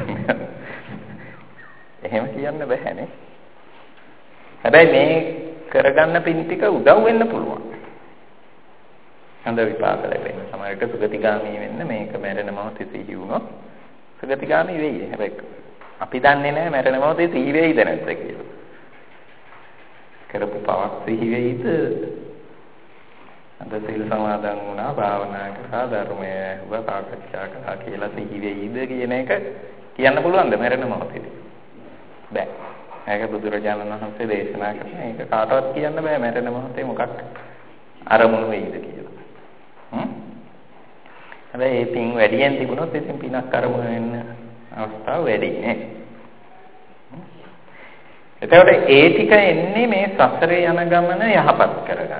එහෙම කියන්න බෑනේ. හැබැයි මේ කරගන්න පින් ටික උදව් වෙන්න පුළුවන්. හොඳ විපාක ලැබෙන්න. සමහර විට සුගතිගාමී වෙන්න මේක මැරෙන මොහොතේ සිහි වුණොත් සුගතිගාමී වෙයි. හැබැයි අපි දන්නේ නැහැ මැරෙන මොහොතේ සිහි වෙයිද නැද්ද කියලා. කරපු පවක් සිහි වෙයිද? අද සිල් සමාදන් වුණා, භාවනා කරා, ධර්මය ඇහුවා, සාකච්ඡා කළා කියලා සිහි වෙයිද කියන එක කියන්න පුළුවන්ද මැරෙන මොහොතේදී? බෑ. ඒක බුදුරජාණන් වහන්සේ දේශනා කරන එක කාටවත් කියන්න බෑ මැරෙන මොහොතේ මොකක් අරමුණු වෙයිද කියලා. හැබැයි මේ පින් වැඩියෙන් තිබුණොත් ඉතින් පිනක් අරමුණු වෙන්න අවස්ථාව වැඩි නේ. එතකොට ඒ ටික එන්නේ මේ සසරේ යන ගමන යහපත් කරගන්න.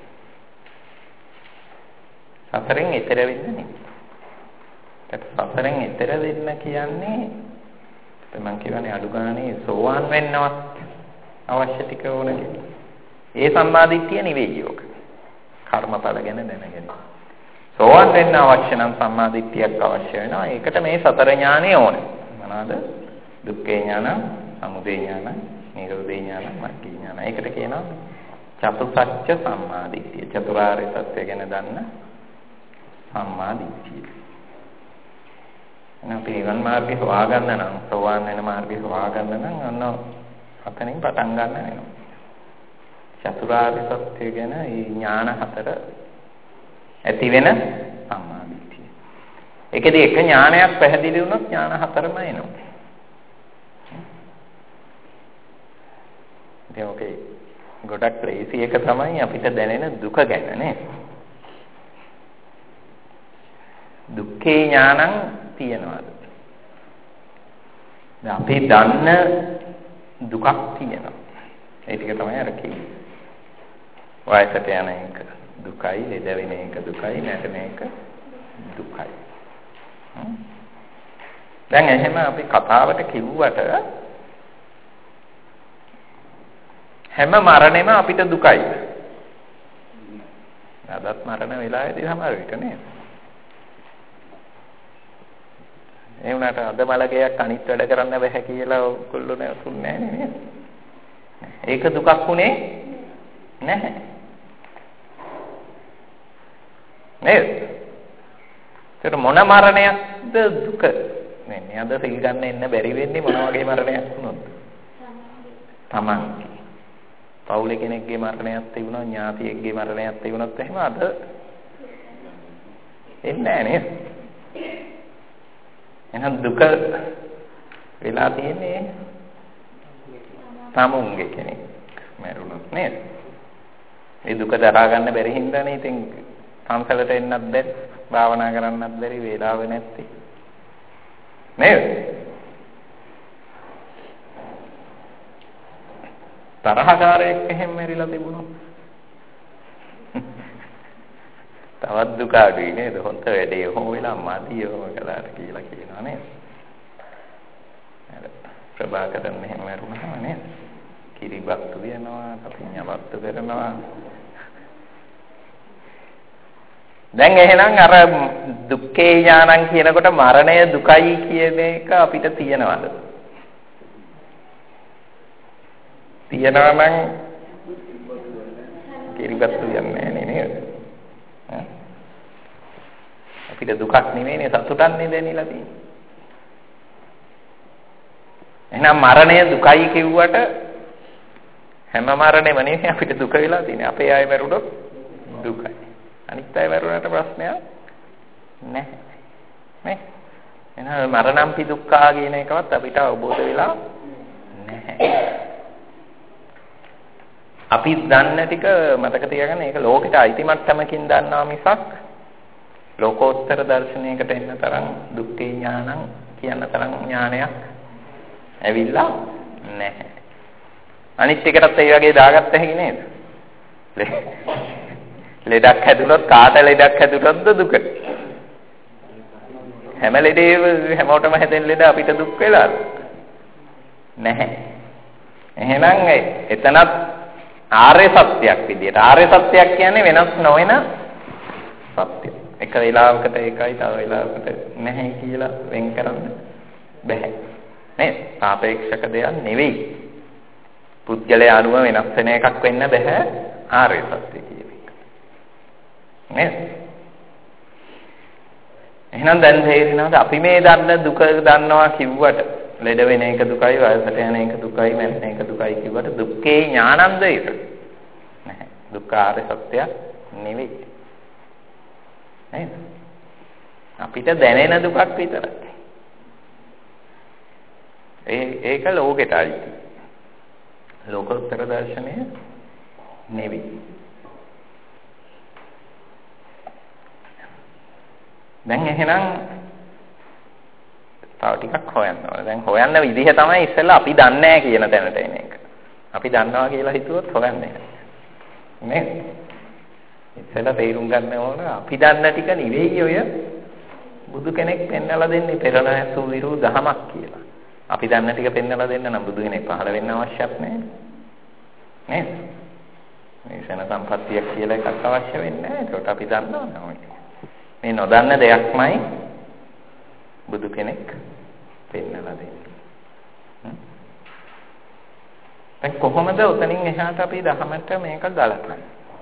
සසරෙන් එතර වෙන්න නෙමෙයි. සසරෙන් එතර වෙන්න කියන්නේ මම කියවනේ අඩු ගානේ සෝවාන් වෙන්නවත් අවශ්‍ය ටික ඕන කියලා. ඒ සම්මාදිට්ඨිය නෙවෙයි යෝග. කර්මඵල ගැන දැනගෙන. සෝවාන් වෙන්න අවශ්‍ය නම් සම්මාදිට්ඨියක් අවශ්‍ය වෙනවා. ඒකට මේ සතර ඥානෙ ඕනේ. මොනවාද? දුක්ඛේ ඥාන, සමුදය ඥාන, නිරෝධේ ඥාන, මග්ගේ ඥාන. ඒකට කියනවා චතුසත්‍ය සම්මාදිට්ඨිය. චතුරාර්ය සත්‍ය ගැන දන්න සම්මාදිට්ඨිය. එහෙනම් පිරිවන් මාර්ගේ හොයාගන්න නම් සෝවාන් වෙන මාර්ගේ හොයාගන්න නම් අන්න අතනින් පටන් ගන්න වෙනවා. චතුරාර්ය සත්‍ය ගැන මේ ඥාන හතර ඇති වෙන සම්මාදිට්ඨිය. ඒකදී එක ඥානයක් පැහැදිලි වුණොත් ඥාන හතරම එනවා. ඉතින් ඔකේ ගොඩක් ලේසි එක තමයි අපිට දැනෙන දුක ගැන නේ. දුක්ඛේ ඥානං තියනවාද? දැන් අපි දන්න දුකක් තියෙනවා. ඒ ටික තමයි අර කියන්නේ. වයසට යන එක දුකයි, ලෙඩ වෙන එක දුකයි, නැතන එක දුකයි. දැන් එහෙම අපි කතාවට කිව්වට හැම මරණයම අපිට දුකයි. අදත් මරණ වෙලාවේදී සමහර විට නේද? ඒ වුණාට අද බලගයක් අනිත් වැඩ කරන්න බෑ කියලා ඔයගොල්ලෝ නැතුන්නේ නැහැ නේද? ඒක දුකක් උනේ නැහැ. නේද? ඒතර මොන මරණයක්ද දුක? නේ අද සිල් ගන්න එන්න බැරි වෙන්නේ මොන වගේ මරණයක් වුණොත්? තමන්ගේ. පවුලේ කෙනෙක්ගේ මරණයක් තිබුණා, ඥාතියෙක්ගේ මරණයක් තිබුණත් එහෙම අද එන්නේ නැහැ නේද? එහෙනම් දුක වෙලා තියෙන්නේ තමුන්ගේ කෙනෙක් මරුණොත් නේද? මේ දුක දරා ගන්න බැරි හින්දානේ ඉතින් පන්සලට එන්නත් බැරි, භාවනා කරන්නත් බැරි, වේලාව නැත්තේ. නේද? තරහකාරයෙක් එහෙම මැරිලා තිබුණොත් තවත් දුක අඩුයි නේද? හොඳ වැඩේ හොම වෙලා මදියම කළාට කියලා කියනවා නේද? නේද? ප්‍රභාකරන් මෙහෙම මරුණා නේද? කිරිබත්තු වෙනවා, කපිඤ්ඤවත්තු කරනවා. දැන් එහෙනම් අර දුක්ඛේ ඥානං කියනකොට මරණය දුකයි කියන එක අපිට තියනවාද? තියනවා නම් කිරිබත්තු යන්නේ නැහැ නේද? අපිට දුකක් නෙවෙයිනේ සතුටන්නේ දැනෙලා තියෙන්නේ. එහෙනම් මරණය දුකයි කිව්වට හැම මරණෙම නෙවෙයි අපිට දුක වෙලා තියෙන්නේ. අපේ අය මරුණොත් දුකයි. අනිත් අය මරුණාට ප්‍රශ්නයක් නැහැ. නේ? එහෙනම් මරණම්පි දුක්ඛා කියන එකවත් අපිට අවබෝධ වෙලා නැහැ. අපි දන්න ටික මතක තියාගන්න. ඒක ලෝකෙට අයිති මට්ටමකින් දන්නවා මිසක් ලෝකෝත්තර දර්ශනයකට එන්න තරම් දුක්ඛේ ඥානං කියන තරම් ඥානයක් ඇවිල්ලා නැහැ. අනිත් එකටත් ඒ වගේ දාගත්ත හැකි නේද? ලෙඩක් හැදුනොත් කාට ලෙඩක් හැදුනොත්ද දුක? හැම ලෙඩේම හැමෝටම හැදෙන ලෙඩ අපිට දුක් වෙලාද? නැහැ. එහෙනම් එතනත් ආර්ය සත්‍යයක් විදියට. ආර්ය සත්‍යයක් කියන්නේ වෙනස් නොවන සත්‍යයක්. එක වෙලාවකට ඒකයි තව වෙලාවකට නැහැ කියලා වෙන් කරන්න බෑ. නේද? සාපේක්ෂක දෙයක් නෙවෙයි. පුද්ගලයා අනුව වෙනස් වෙන එකක් වෙන්න බෑ ආර්ය සත්‍ය කියන එක. නේද? එහෙනම් දැන් තේරෙනවද අපි මේ දන්න දුක දන්නවා කිව්වට ලෙඩ වෙන එක දුකයි, වයසට යන එක දුකයි, මැරෙන එක දුකයි කිව්වට දුක්ඛේ ඥානන්ද ඒක නැහැ. දුක්ඛ ආර්ය සත්‍යයක් නෙවෙයි. නේද? අපිට දැනෙන දුකක් විතරයි. ඒක ලෝකෙට අයිති. ලෝකෝත්තර දර්ශනය නෙවෙයි. දැන් එහෙනම් තව ටිකක් හොයන්න ඕනේ. දැන් හොයන්න විදිහ තමයි ඉස්සෙල්ලා අපි දන්නේ නැහැ කියන තැනට එන එක. අපි දන්නවා කියලා හිතුවොත් හොයන්නේ නැහැ. නේද? ඉස්සෙල්ලා තේරුම් ගන්න ඕන අපි දන්න ටික නෙවෙයි ඔය බුදු කෙනෙක් පෙන්වලා දෙන්නේ පෙරණ ඇසු විරු දහමක් කියලා. අපි දන්න ටික පෙන්වලා දෙන්න නම් බුදු කෙනෙක් පහළ වෙන්න අවශ්‍යත් නැහැ. නේද? මේ ශන සම්පත්තියක් කියලා එකක් අවශ්‍ය වෙන්නේ නැහැ. ඒකට අපි දන්නවා නේද? මේ නොදන්න දෙයක්මයි බුදු කෙනෙක් පෙන්වලා දෙන්නේ. දැන් කොහොමද උතනින් එහාට අපි දහමට මේක ගලපන්නේ?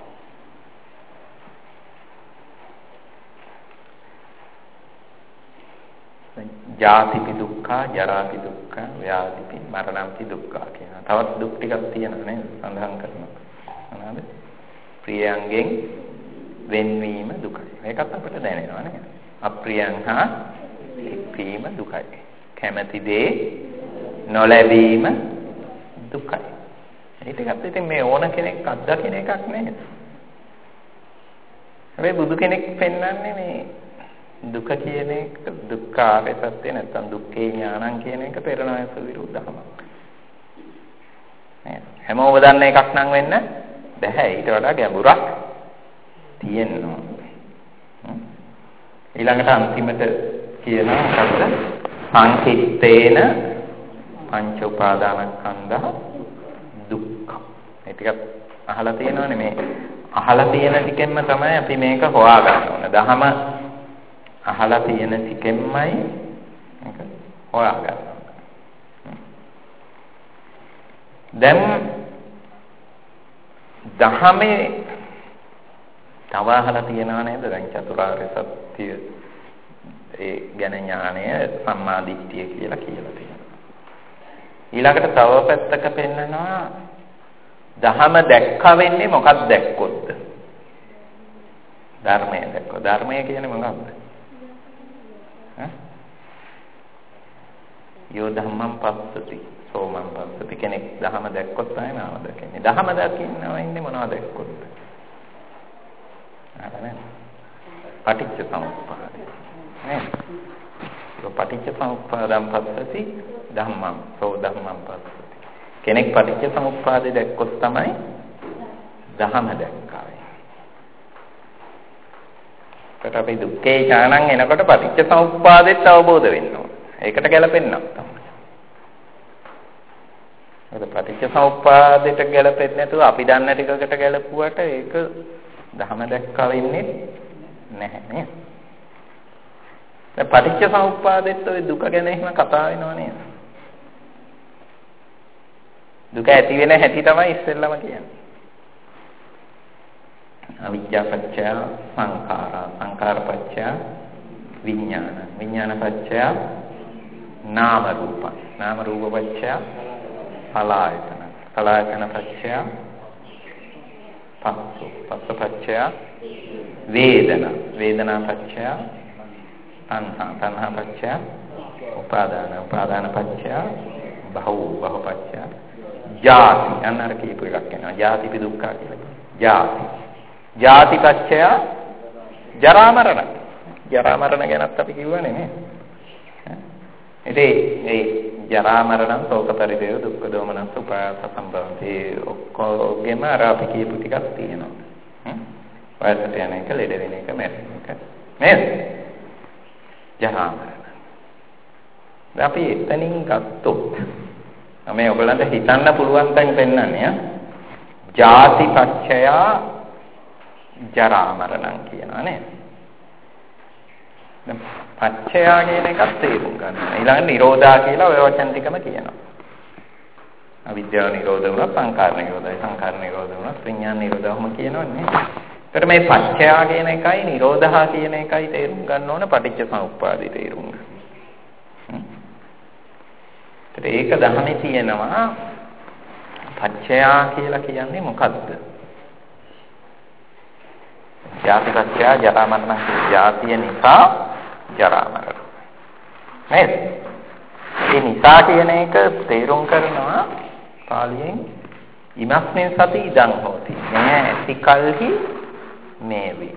ජාතිපි දුක්ඛා, ජරාපි දුක්ඛා, ව්‍යාධිපි මරණම්පි දුක්ඛා කියන. තවත් දුක් ටිකක් තියෙනවා නේද? සඳහන් කරනවා. මොනවාද? ප්‍රියයන්ගෙන් වෙන්වීම දුකයි. මේකත් අපිට දැනෙනවා නේද? අප්‍රියයන් හා එක්වීම දුකයි. කැමැති දේ නොලැබීම දුකයි. ඒකත් ඉතින් මේ ඕන කෙනෙක් අත්දකින එකක් නේද? හැබැයි බුදු කෙනෙක් පෙන්වන්නේ මේ දුක කියන එක දුක්ඛ ආර්ය සත්‍ය නැත්නම් දුක්ඛේ ඥානං කියන එක පෙරණායස විරුද්ධමක්. නේද? හැමෝම දන්න එකක් නම් වෙන්න බෑ. ඊට වඩා ගැඹුරක් තියෙනවා. ඊළඟට අන්තිමට කියනවා මොකද්ද? සංකිට්ඨේන පංච උපාදානස්කන්ධ දුක්ඛ. මේ ටිකක් අහලා තියෙනවනේ මේ අහලා තියෙන ටිකෙන්ම තමයි අපි මේක හොයාගන්න ඕන. දහම අහලා තියෙන ටිකෙන්මයි මේක හොයාගන්න ඕන. දැන් දහමේ තව අහලා තියෙනව නේද? දැන් චතුරාර්ය සත්‍ය ඒ ගැන ඥානය සම්මා දිට්ඨිය කියලා තියෙනවා. ඊළඟට තව පැත්තක පෙන්නනවා දහම දැක්ක වෙන්නේ මොකක්ද දැක්කොත්? ධර්මය දැක්කොත්. ධර්මය කියන්නේ මොකක්ද? යෝ ධම්මං පස්සති සෝමං පස්සති කෙනෙක් දහම දැක්කොත් තමයි නාම දකින්නේ. දහම දකින්නව ඉන්නේ මොනවද දැක්කොත්? නේද? පටිච්ච සමුප්පාදය. නේද? පටිච්ච සමුප්පාදං පස්සති ධම්මං සෝ ධම්මං පස්සති. කෙනෙක් පටිච්ච සමුප්පාදය දැක්කොත් තමයි ධහම දැක්කා. ඒකට අපි දුක්ඛේ ඥානං එනකොට පටිච්ච සමුප්පාදෙත් අවබෝධ වෙන්න ඕන. ඒකට ගැලපෙන්නක් තමයි. ඒක පටිච්ච සමුප්පාදෙට ගැලපෙන්නේ නැතුව අපි දන්න ටිකකට ගැලපුවට ඒක ධහම දැක්කා වෙන්නේ නැහැ නේද? දැන් පටිච්ච සමුප්පාදෙත් ඔය දුක ගැන එහෙම කතා වෙනව නේද? දුක ඇති වෙන හැටි තමයි ඉස්සෙල්ලම කියන්නේ. අවිද්‍යා පත්‍ය සංඛාරා සංඛාර පත්‍ය විඥාන විඥාන පත්‍ය නාම රූප නාම රූප පත්‍ය පලායතන පලායතන පත්‍ය පස්සු පස්ස පත්‍ය වේදනා වේදනා පත්‍ය තණ්හා තණ්හා පත්‍ය උපාදාන උපාදාන පත්‍ය භව භව පත්‍ය ජාති අන්නර කීප එකක් වෙනවා. ජාතිපි දුක්ඛ කියලා. ජාති. ජාති පත්‍ය ජරා මරණ. ජරා මරණ ගැනත් අපි කිව්වනේ නේ. ඉතින් මේ ජරා මරණ ශෝක පරිදේව දුක්ඛ දෝමනස් උපායාස සම්භවති ඔක්කොගෙම අර අපි කියපු ටිකක් තියෙනවා. වයසට යන එක, ලෙඩ වෙන එක, මැරෙන එක. නේද? ජරා මරණ. අපි එතනින් ගත්තොත් මේ ඔයගලන්ට හිතන්න පුළුවන් තැන් පෙන්නන්නේ ජාති පත්‍ය ජරා මරණ කියනවා නේද? දැන් පත්‍ය කියන එකත් තේරුම් ගන්න. ඊළඟට නිරෝධා කියලා ඔය වචන ටිකම කියනවා. අවිද්‍යාව නිරෝධ වුණා, සංකාර නිරෝධයි, සංකාර නිරෝධ වුණා, විඥාන නිරෝධවම කියනවනේ. ඒතර මේ පත්‍ය කියන එකයි නිරෝධා කියන එකයි තේරුම් ගන්න ඕන පටිච්ච සමුප්පාදේ තේරුම් ගන්න. ඒක දහමේ තියෙනවා පච්චයා කියලා කියන්නේ මොකද්ද? ජාති පච්චය ජරා මරණ ජාතිය නිසා ජරා මරණ. නේද? ඒ නිසා කියන එක තේරුම් කරනවා පාලියෙන් ඉමස්මෙන් සති ඉදං හෝති. මේ ඇතිකල්හි මේ වේ.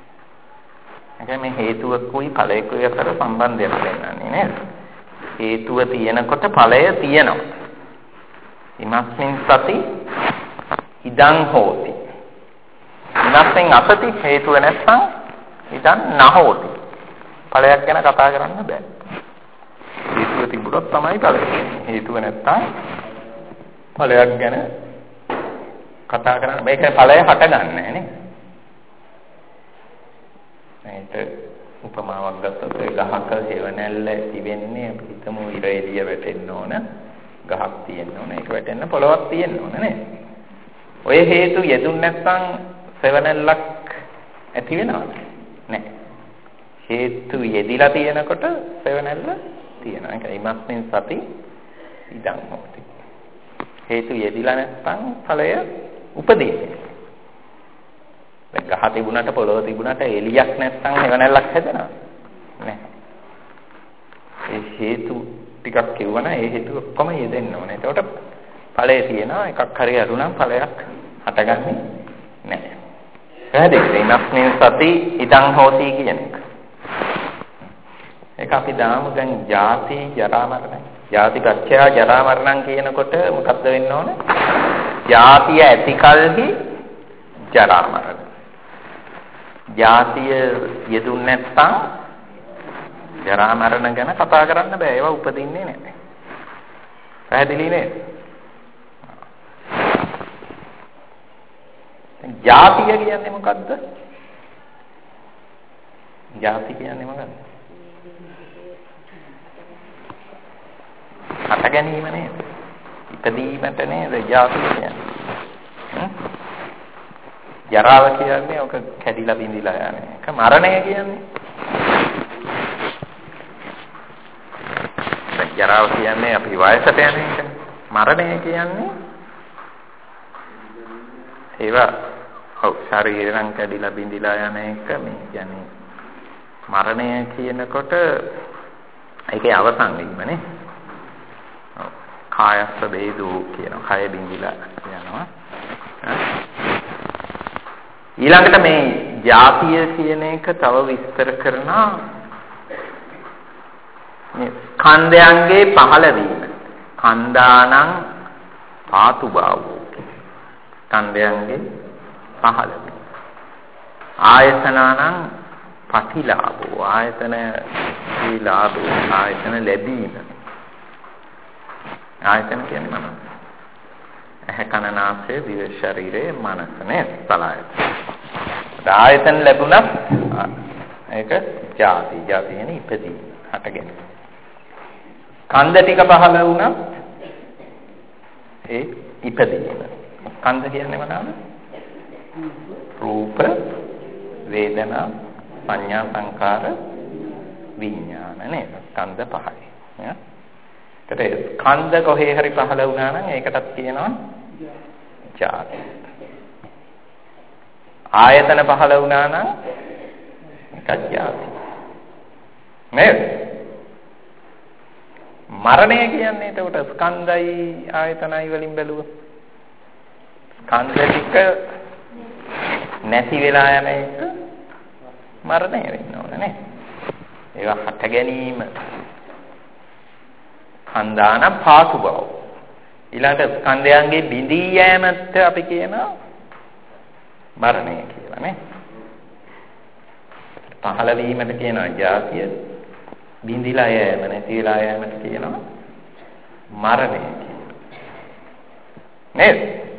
මේ හේතුවකුයි ඵලයකුයි අතර සම්බන්ධයක් වෙනන්නේ නේද? හේතුව තියෙනකොට ඵලය තියෙනවා. ඉමස්මින් සති ඉදං හෝති. ඉමස්මින් අසති හේතුව නැත්නම් ඉදං නහෝති. ඵලයක් ගැන කතා කරන්න බෑ. හේතුව තිබුණොත් තමයි ඵලය. හේතුව නැත්නම් ඵලයක් ගැන කතා කරන්න. මේක ඵලය හටගන්නේ නැහැ නේ. මේක උපමාවක් ගත්තොත් ඒ ගහක හේවණැල්ල ඉවෙන්නේ අපි හිතමු ඉර එළිය වැටෙන්න ඕන ගහක් තියෙන්න ඕන ඒක වැටෙන්න පොළවක් තියෙන්න ඕන නේද? ඔය හේතු යෙදුන් නැත්නම් සෙවණැල්ලක් ඇති වෙනවද? නැහැ. හේතු යෙදිලා තියෙනකොට සෙවණැල්ල තියෙනවා. ඒකයි ඉමස්මින් සති ඉදං හොති. හේතු යෙදිලා නැත්නම් ඵලය උපදින්නේ. ගහ තිබුණාට පොළොව තිබුණාට එළියක් නැත්නම් හේවණැල්ලක් හැදෙනවද? නැහැ. ඒ හේතු ටිකක් කිව්වනම් ඒ හේතු ඔක්කොම යෙදෙන්න ඕනේ. එතකොට ඵලය තියෙනවා. එකක් හරි අරුණම් ඵලයක් හටගන්නේ නැහැ. පැහැදිලිද? ඉනස්මින් සති ඉදං හෝති කියන එක. ඒක අපි දාමු දැන් ජාති ජරා මරණ. ජාති පත්‍ය ජරා මරණ කියනකොට මොකක්ද වෙන්න ඕනේ? ජාතිය ඇතිකල්හි ජරා මරණ. ජාතිය යෙදුන් නැත්නම් ජරා මරණ ගැන කතා කරන්න බෑ. ඒවා උපදින්නේ නැහැ. පැහැදිලි නේද? ජාතිය කියන්නේ මොකද්ද? ජාති කියන්නේ මොකද්ද? හට ගැනීම නේද? ඉපදීමට නේද ජාතිය කියන්නේ? ජරාව කියන්නේ ඔක කැඩිලා බිඳිලා යන එක. මරණය කියන්නේ ජරාව කියන්නේ අපි වයසට යන එක. මරණය කියන්නේ ඒවා ශරීරයෙන් කැඩිලා බිඳිලා යන එක. මේ කියන්නේ මරණය කියනකොට ඒකේ අවසන් වීමනේ. කායස්ස වේදෝ කියන කය බිඳිලා යනවා. ඊළඟට මේ ජාතිය කියන එක තව විස්තර කරනවා මේ ස්කන්ධයන්ගේ පහළවීම. කන්දානං පාතුභාවෝ. ස්කන්ධයන්ගේ පහළවීම. ආයතනානං පටිලාභෝ. ආයතන ලාභෝ. ආයතන ලැබීම. ආයතන කියන්නේ මනස. ඇහැ කන නාසය දිව ශරීරය මනස නේ සලආයතන. ආයතන ලැබුණත් ඒක ජාති. ජාති කියන්නේ ඉපදී හටගෙන. කන්ද ටික පහළ වුණත් ඒ ඉපදීම. කන්ද කියන්නේ මොනවාද? රූප, වේදනා, සංඥා, සංකාර, විඥාන නේද? කන්ද පහයි. ඒකට ස්කන්ධ කොහේ හරි පහළ වුණා නම් ඒකටත් කියනවා ජාති. ආයතන පහළ වුණා නම් ඒකත් ජාති. නේද? මරණය කියන්නේ එතකොට ස්කන්ධයි ආයතනයි වලින් බැලුවොත් ස්කන්ධ ටික නැති වෙලා යන එක මරණය වෙන්න ඕන නේ. ඒවා හට ගැනීම කන්දාන පාතු බව. ඊළඟට ස්කන්ධයන්ගේ බිඳී යෑමත් අපි කියනවා මරණය කියලා නේ. පහළ වීමට කියනවා ජාතිය. බිඳිලා යෑම නැති වෙලා යෑමට කියනවා මරණය කියලා. නේද?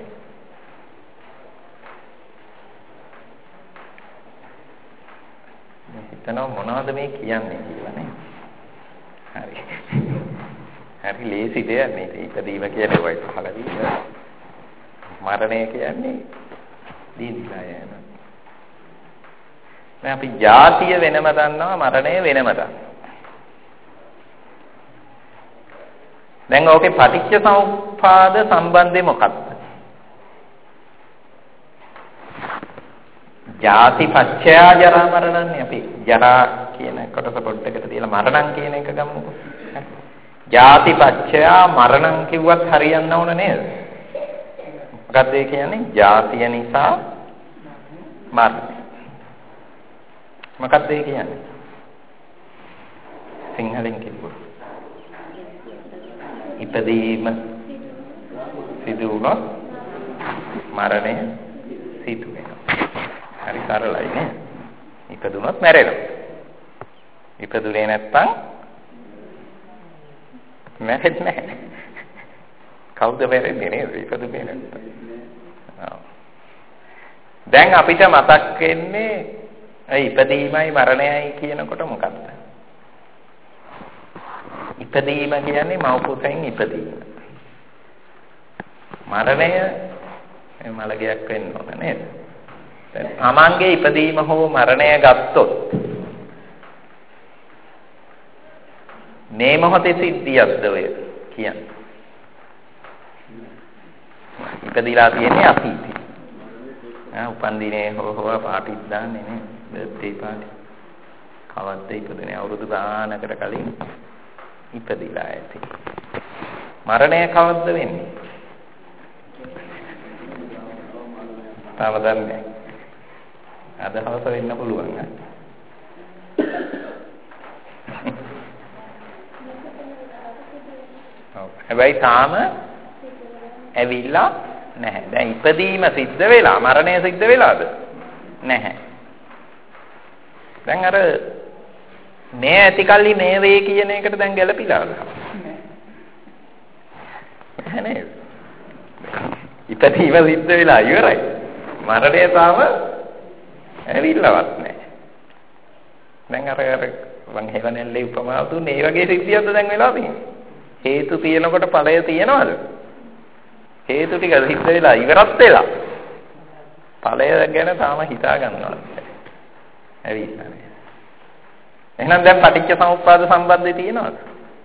හිතනවා මොනවද මේ කියන්නේ කියලා නේ. හරි. හරි ලේසි දෙයක් නේ. ඉපදීම කියන්නේ ඔය පහළ වීම. මරණය කියන්නේ බිඳිලා යෑම. දැන් අපි ජාතිය වෙනම දන්නවා මරණය වෙනම දන්නවා. දැන් ඕකේ පටිච්ච සමුප්පාද සම්බන්ධය මොකක්ද? ජාති පච්චය ජරා මරණන්නේ අපි ජරා කියන කොටස පොඩ්ඩකට තියලා මරණම් කියන එක ගමුකෝ. ජාති පච්චය මරණම් කිව්වත් හරියන්න ඕන නේද? මොකක්ද ඒ කියන්නේ? ජාතිය නිසා මරණය. මොකක්ද ඒ කියන්නේ? සිංහලෙන් කිව්වොත් ඉපදීම සිදු වුණොත් මරණය සිදු වෙනවා. හරි සරලයි නේ. ඉපදුනොත් මැරෙනවා. ඉපදුනේ නැත්තම් මැරෙන්නේ නැහැ. කවුද මැරෙන්නේ නේද? ඉපදුනේ නැත්තම්. දැන් අපිට මතක් වෙන්නේ ඉපදීමයි මරණයයි කියනකොට මොකක්ද? ඉපදීම කියන්නේ මව්කුසෙන් ඉපදීම. මරණය මලගයක් වෙන්න ඕන නේද? දැන් තමන්ගේ ඉපදීම හෝ මරණය ගත්තොත් මේ මොහොතේ සිද්ධියක්ද ඔය කියන්නේ? ඉපදිලා තියෙන්නේ අතීතේ. උපන් දිනේ හොව පාටික් දාන්නේ නේ. Birthday party. කවද්ද ඉපදුනේ? අවුරුදු ගානකට කලින් ඉපදිලා ඇති. මරණය කවද්ද වෙන්නේ? තාම දන්නේ නැහැ. අද හවස වෙන්න පුළුවන් ඈ. හැබැයි තාම ඇවිල්ලා නැහැ. දැන් ඉපදීම සිද්ධ වෙලා මරණය සිද්ධ වෙලාද? නැහැ. දැන් අර මේ ඇතිකල්ලි මේ වේ කියන එකට දැන් ගැළපිලාද? නැහැ නේද? ඉපදීම සිද්ධ වෙලා ඉවරයි. මරණය තාම ඇවිල්ලවත් නැහැ. දැන් අර මං හේවණෙල්ලේ උපමාව දුන්නේ ඒ වගේ සිද්ධියක්ද දැන් වෙලා තියෙන්නේ. හේතු තියෙනකොට ඵලය තියෙනවද? හේතු ටික සිද්ධ වෙලා ඉවරත් වෙලා. ඵලය ගැන තාම හිතා ගන්නවත් ඇවිල්ලා නැහැ. එහෙනම් දැන් පටිච්ච සමුප්පාද සම්බන්ධය තියෙනවද?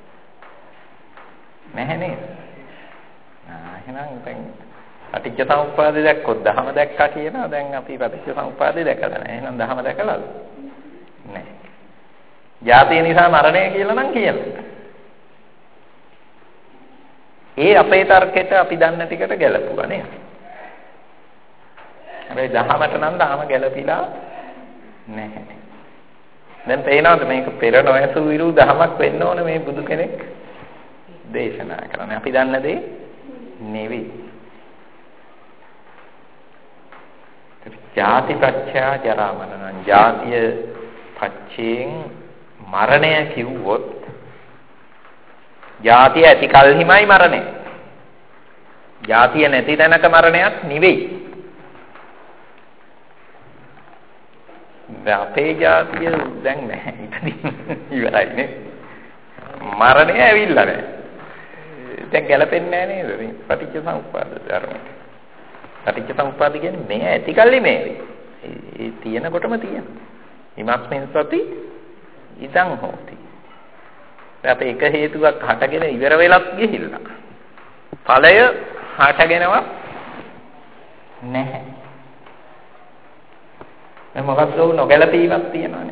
නැහැ නේද? එහෙනම් දැන් පටිච්ච සමුප්පාදේ දැක්කොත් දහම දැක්කා කියනවා. දැන් අපි පටිච්ච සමුප්පාදේ දැකලා නැහැ. එහෙනම් දහම දැකලාද? නැහැ. ජාතිය නිසා මරණය කියලා නම් කියනවා. ඒ අපේ තර්කයට අපි දන්න ටිකට ගැලපුවා නේද? හැබැයි දහමට නම් තාම ගැලපිලා නැහැ. දැන් තේනවද මේක පෙර නොයසු විරු දහමක් වෙන්න ඕන මේ බුදු කෙනෙක් දේශනා කරන්නේ. අපි දන්න දේ නෙවෙයි. ජාති පච්චය ජරා මරණ. ජාතිය පච්චයෙන් මරණය කිව්වොත් ජාතිය ඇති කල්හිමයි මරණය. ජාතිය නැති තැනක මරණයක් නෙවෙයි. අපේ ජාතිය දැන් නැහැ. ඉවරයි නේ. මරණය ඇවිල්ලා නැහැ. දැන් ගැලපෙන්නේ නැහැ නේද? මේ පටිච්ච සමුප්පාද ධර්මයට. පටිච්ච සමුප්පාද කියන්නේ මේ ඇති කල්ලි මේ. ඒ තියෙනකොටම තියෙනවා. ඉමස්මින් සති ඉදං හෝති. අප එක හේතුවක් හටගෙන ඉවර වෙලත් ගිහිල්ලා. ඵලය හටගෙනවත් නැහැ. මේ මොකක්ද නොගැලපීමක් තියෙනවානේ.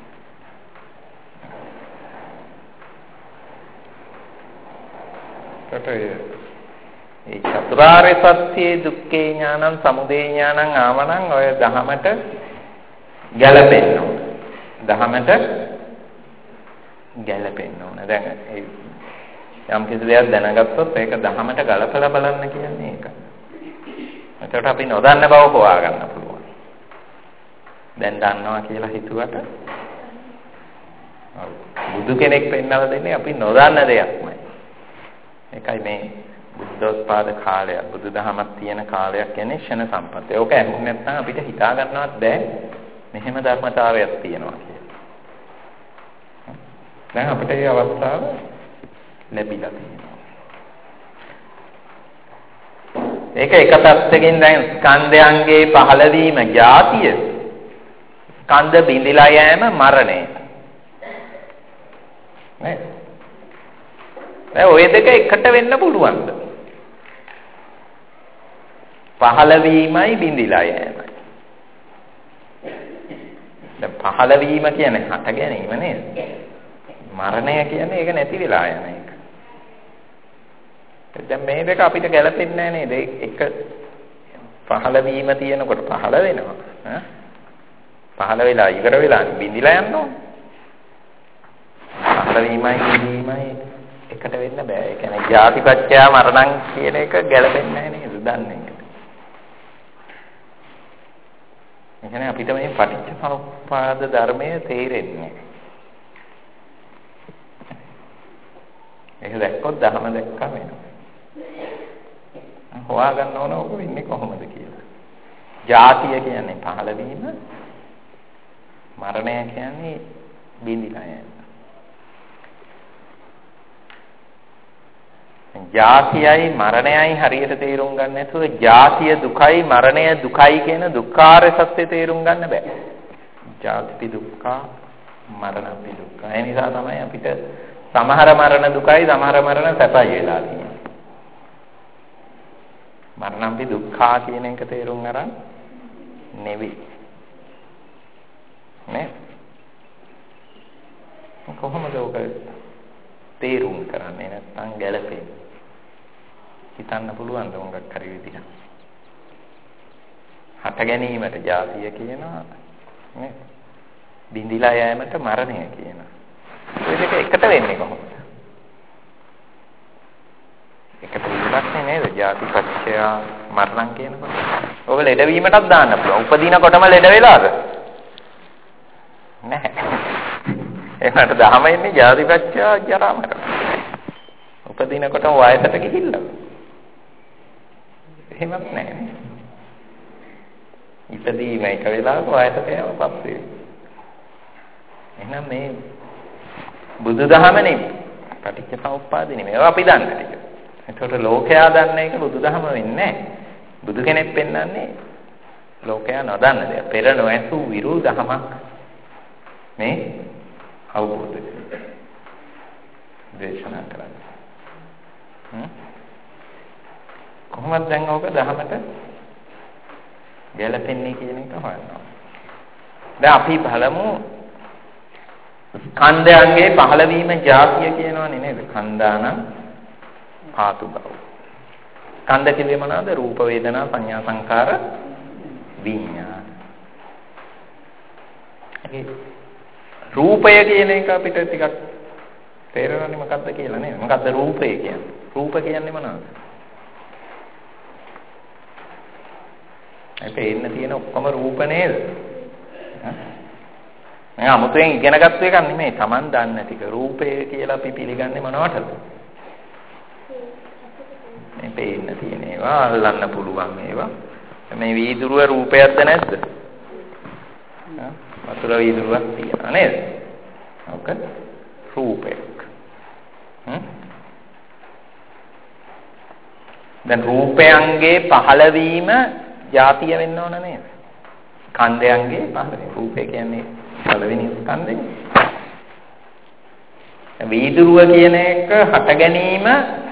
ඒ චතුරාර්ය සත්‍යයේ දුක්ඛේ ඥානං සමුදය ඥානං ආවනම් ඔය දහමට ගැලපෙන්න ඕන. දහමට ගැලපෙන්න ඕන. දැන් යම් කිසි දෙයක් දැනගත්තොත් ඒක දහමට ගලපලා බලන්න කියන්නේ ඒක. එතකොට අපි නොදන්න බව හොයා ගන්න පුළුවන්. දැන් දන්නවා කියලා හිතුවට බුදු කෙනෙක් පෙන්වලා දෙන්නේ අපි නොදන්න දෙයක්මයි. ඒකයි මේ බුද්ධෝත්පාද කාලය බුදුදහමක් තියෙන කාලයක් කියන්නේ ක්ෂණ සම්පත්තිය. ඕක ඇහුන්නේ නැත්නම් අපිට හිතා ගන්නවත් බැහැ මෙහෙම ධර්මතාවයක් තියෙනවා කියලා. දැන් අපිට මේ අවස්ථාව ලැබිලා තියෙනවා. ඒක එක පැත්තකින් දැන් ස්කන්ධයන්ගේ පහළවීම ජාතිය, ස්කන්ධ බිඳිලා යෑම මරණය. නේද? දැන් ওই දෙක එකට වෙන්න පුළුවන්ද? පහළවීමයි බිඳිලා යෑමයි. දැන් පහළවීම කියන්නේ හට ගැනීම නේද? මරණය කියන්නේ ඒක නැති වෙලා යන එක. දැන් මේ දෙක අපිට ගැලපෙන්නේ නැහැ නේද? එක පහළවීම තියෙනකොට පහළ වෙනවා. පහළ වෙලා ඉවර වෙලා බිඳිලා යනවා. පහළවීමයි බිඳීමයි එකට වෙන්න බෑ. ඒ කියන්නේ ජාතිපච්චය මරණං කියන එක ගැලපෙන්නේ නැහැ නේද? දන්නේ. ඒ කියන්නේ අපිට මේ පටිච්චසමුප්පාද ධර්මය තේරෙන්නේ. ඒක දැක්කොත් ධර්ම දැක්කම වෙනවා. හොයාගන්න ඕන ඔක වෙන්නේ කොහොමද කියලා. ජාතිය කියන්නේ පහළවීම, මරණය කියන්නේ බිඳිලා යෑම. ජාතියයි මරණයයි හරියට තේරුම් ගන්න නැතුව ජාතිය දුකයි මරණය දුකයි කියන දුක්ඛාරය සත්‍ය තේරුම් ගන්න බෑ. ජාතිපි දුක්ඛ මරණපි දුක්ඛ. ඒ නිසා තමයි අපිට සමහර මරණ දුකයි සමහර මරණ සැපයි වෙලා තියෙන්නේ. මරණම්පි දුක්ඛ කියන එක තේරුම් ගන්න නෙවෙයි. නේ? කොහොමද ඔක තේරුම් කරන්නේ නැත්නම් ගැලපෙන්නේ? හිතන්න පුළුවන් ද මොකක් හරි විදිහක්. හට ගැනීමට ජාතිය කියනවා නේ. බිඳිලා යෑමට මරණය කියනවා. ඒ දෙක එකට වෙන්නේ කොහොමද? එකට විතරක් නේද? ජාතිපච්චය මරණං කියනකොට. ඔබ ලෙඩවීමටත් දාන්න පුළුවන්. උපදිනකොටම ලෙඩ වෙලාද? නැහැ. ඒකට දහම එන්නේ ජාතිපච්චය ජරා මරණ. උපදිනකොටම වයසට ගිහිල්ලා. එහෙමත් නැහැ. ඉපදීම එක වෙලාවක වයසට යෑම පස්සේ. එහෙනම් මේ බුදුදහමනේ පටිච්චසමුප්පාදනේ මේවා අපි දන්න ටික. ඒකට ලෝකයා දන්න එක බුදුදහම වෙන්නේ නැහැ. බුදු කෙනෙක් පෙන්වන්නේ ලෝකයා නොදන්න දේ. පෙර නොඇසූ විරු දහමක් මේ අවබෝධ දේශනා කරන්නේ. කොහොමද දැන් ඕක දහමට ගැලපෙන්නේ කියන එක හොයනවා. දැන් අපි බලමු ස්කන්ධයන්ගේ පහළවීම જાතිය කියනවනේ නේද? ස්කන්ධානම් පාතු බව. ස්කන්ධ කියන්නේ මොනවාද? රූප වේදනා සංඥා සංකාර විඥාන. රූපය කියන එක අපිට ටිකක් තේරෙන්නේ මොකක්ද කියලා නේද? මොකක්ද රූපය කියන්නේ? රූප කියන්නේ මොනවද? අපේ ඉන්න තියෙන ඔක්කොම රූප නේද? මම 아무තෙන් ඉගෙනගත්තු එකක් නෙමෙයි. Taman දන්න ටික. රූපය කියලා අපි පිළිගන්නේ මොනවටද? මේ පේන්න තියෙන ඒවා, අල්ලන්න පුළුවන් ඒවා. මේ වීදුරුව රූපයක්ද නැද්ද? වතුර වීදුරුවක් තියෙනවා නේද? ඔක රූපයක්. දැන් රූපයන්ගේ පහළවීම જાතිය වෙන්න ඕන නේද? ස්කන්ධයන්ගේ පහළවීම. රූපය කියන්නේ පළවෙනි ස්කන්ධය. වීදුරුව කියන එක හට ගැනීම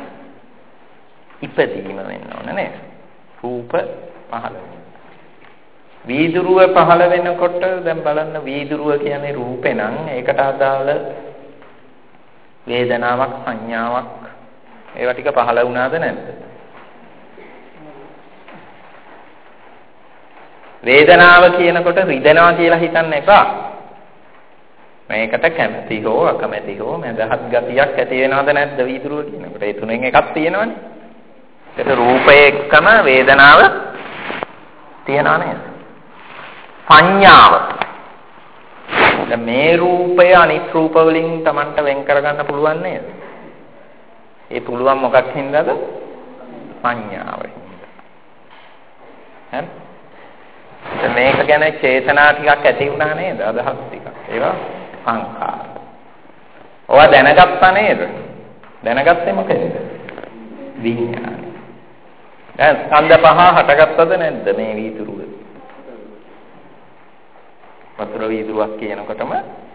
ඉපදීම වෙන්න ඕන නේද? රූප පහළ වෙන. වීදුරුව පහළ වෙනකොට දැන් බලන්න වීදුරුව කියන්නේ රූපේ නම් ඒකට අදාළ වේදනාවක් සංඥාවක් ඒවා ටික පහළ වුණාද නැද්ද? වේදනාව කියනකොට රිදෙනවා කියලා හිතන්න එපා. මේකට කැමැති හෝ අකමැති හෝ මඳහත් ගතියක් ඇති වෙනවද නැද්ද වීදුරුව කියනකොට? ඒ තුනෙන් එකක් තියෙනවනේ. ඒක රූපය එක්කම වේදනාව තියනවා නේද? සංඥාව. දැන් මේ රූපය අනිත් රූප වලින් Tamanට වෙන් කරගන්න පුළුවන් නේද? ඒ පුළුවන් මොකක් හින්දාද? සංඥාවෙන්. හරි? දැන් මේක ගැන චේතනා ටිකක් ඇති වුණා නේද? අදහස් ටිකක්. ඒවා සංඛාර. ඔයා දැනගත්තා නේද? දැනගත්තේ මොකද? විඥාන. දැන් ස්කන්ධ පහ හටගත්තද නැද්ද මේ වීදුරුව? වතුර වීදුරුවක් කියනකොටම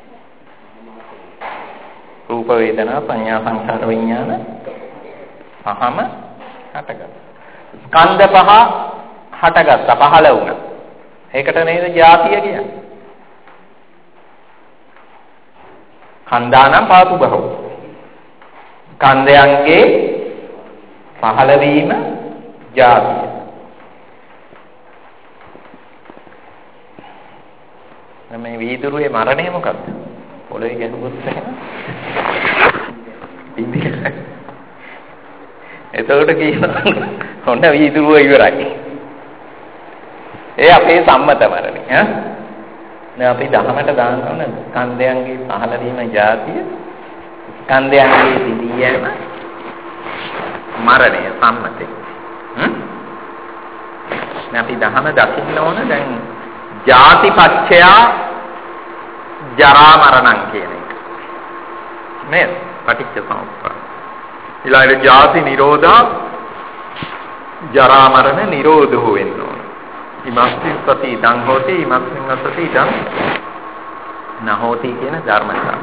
රූප වේදනා සංඥා සංකාර විඥාන පහම හටගත්තා. ස්කන්ධ පහ හටගත්තා පහළ වුණා. ඒකට නේද જાතිය කියන්නේ? කන්දානම් පාතු බහව. ස්කන්ධයන්ගේ පහළවීම જાතිය. මේ වීදුරුවේ මරණය මොකක්ද? පොළවේ ගැහුවොත් එහෙම. එතකොට කියනවා හොඳ වීදුරුව ඉවරයි. ඒ අපේ සම්මත මරණය. දැන් අපි දහමට දාන්න ඕන ස්කන්ධයන්ගේ පහළ වීම જાතිය, ස්කන්ධයන්ගේ දිදී යෑම මරණය සම්මතේ. දැන් අපි දහම දකින්න ඕන දැන් ජාතිපච්චය ජරා මරණං කියන එක. නේද? පටිච්චසමුප්පාද. ඊළඟට ජාති නිරෝධා ජරා මරණ නිරෝධෝ වෙන්න ඕන. ඉමස්මින් සති ඉදං හෝති ඉමස්මින් අසති ඉදං නහෝති කියන ධර්මතාවය.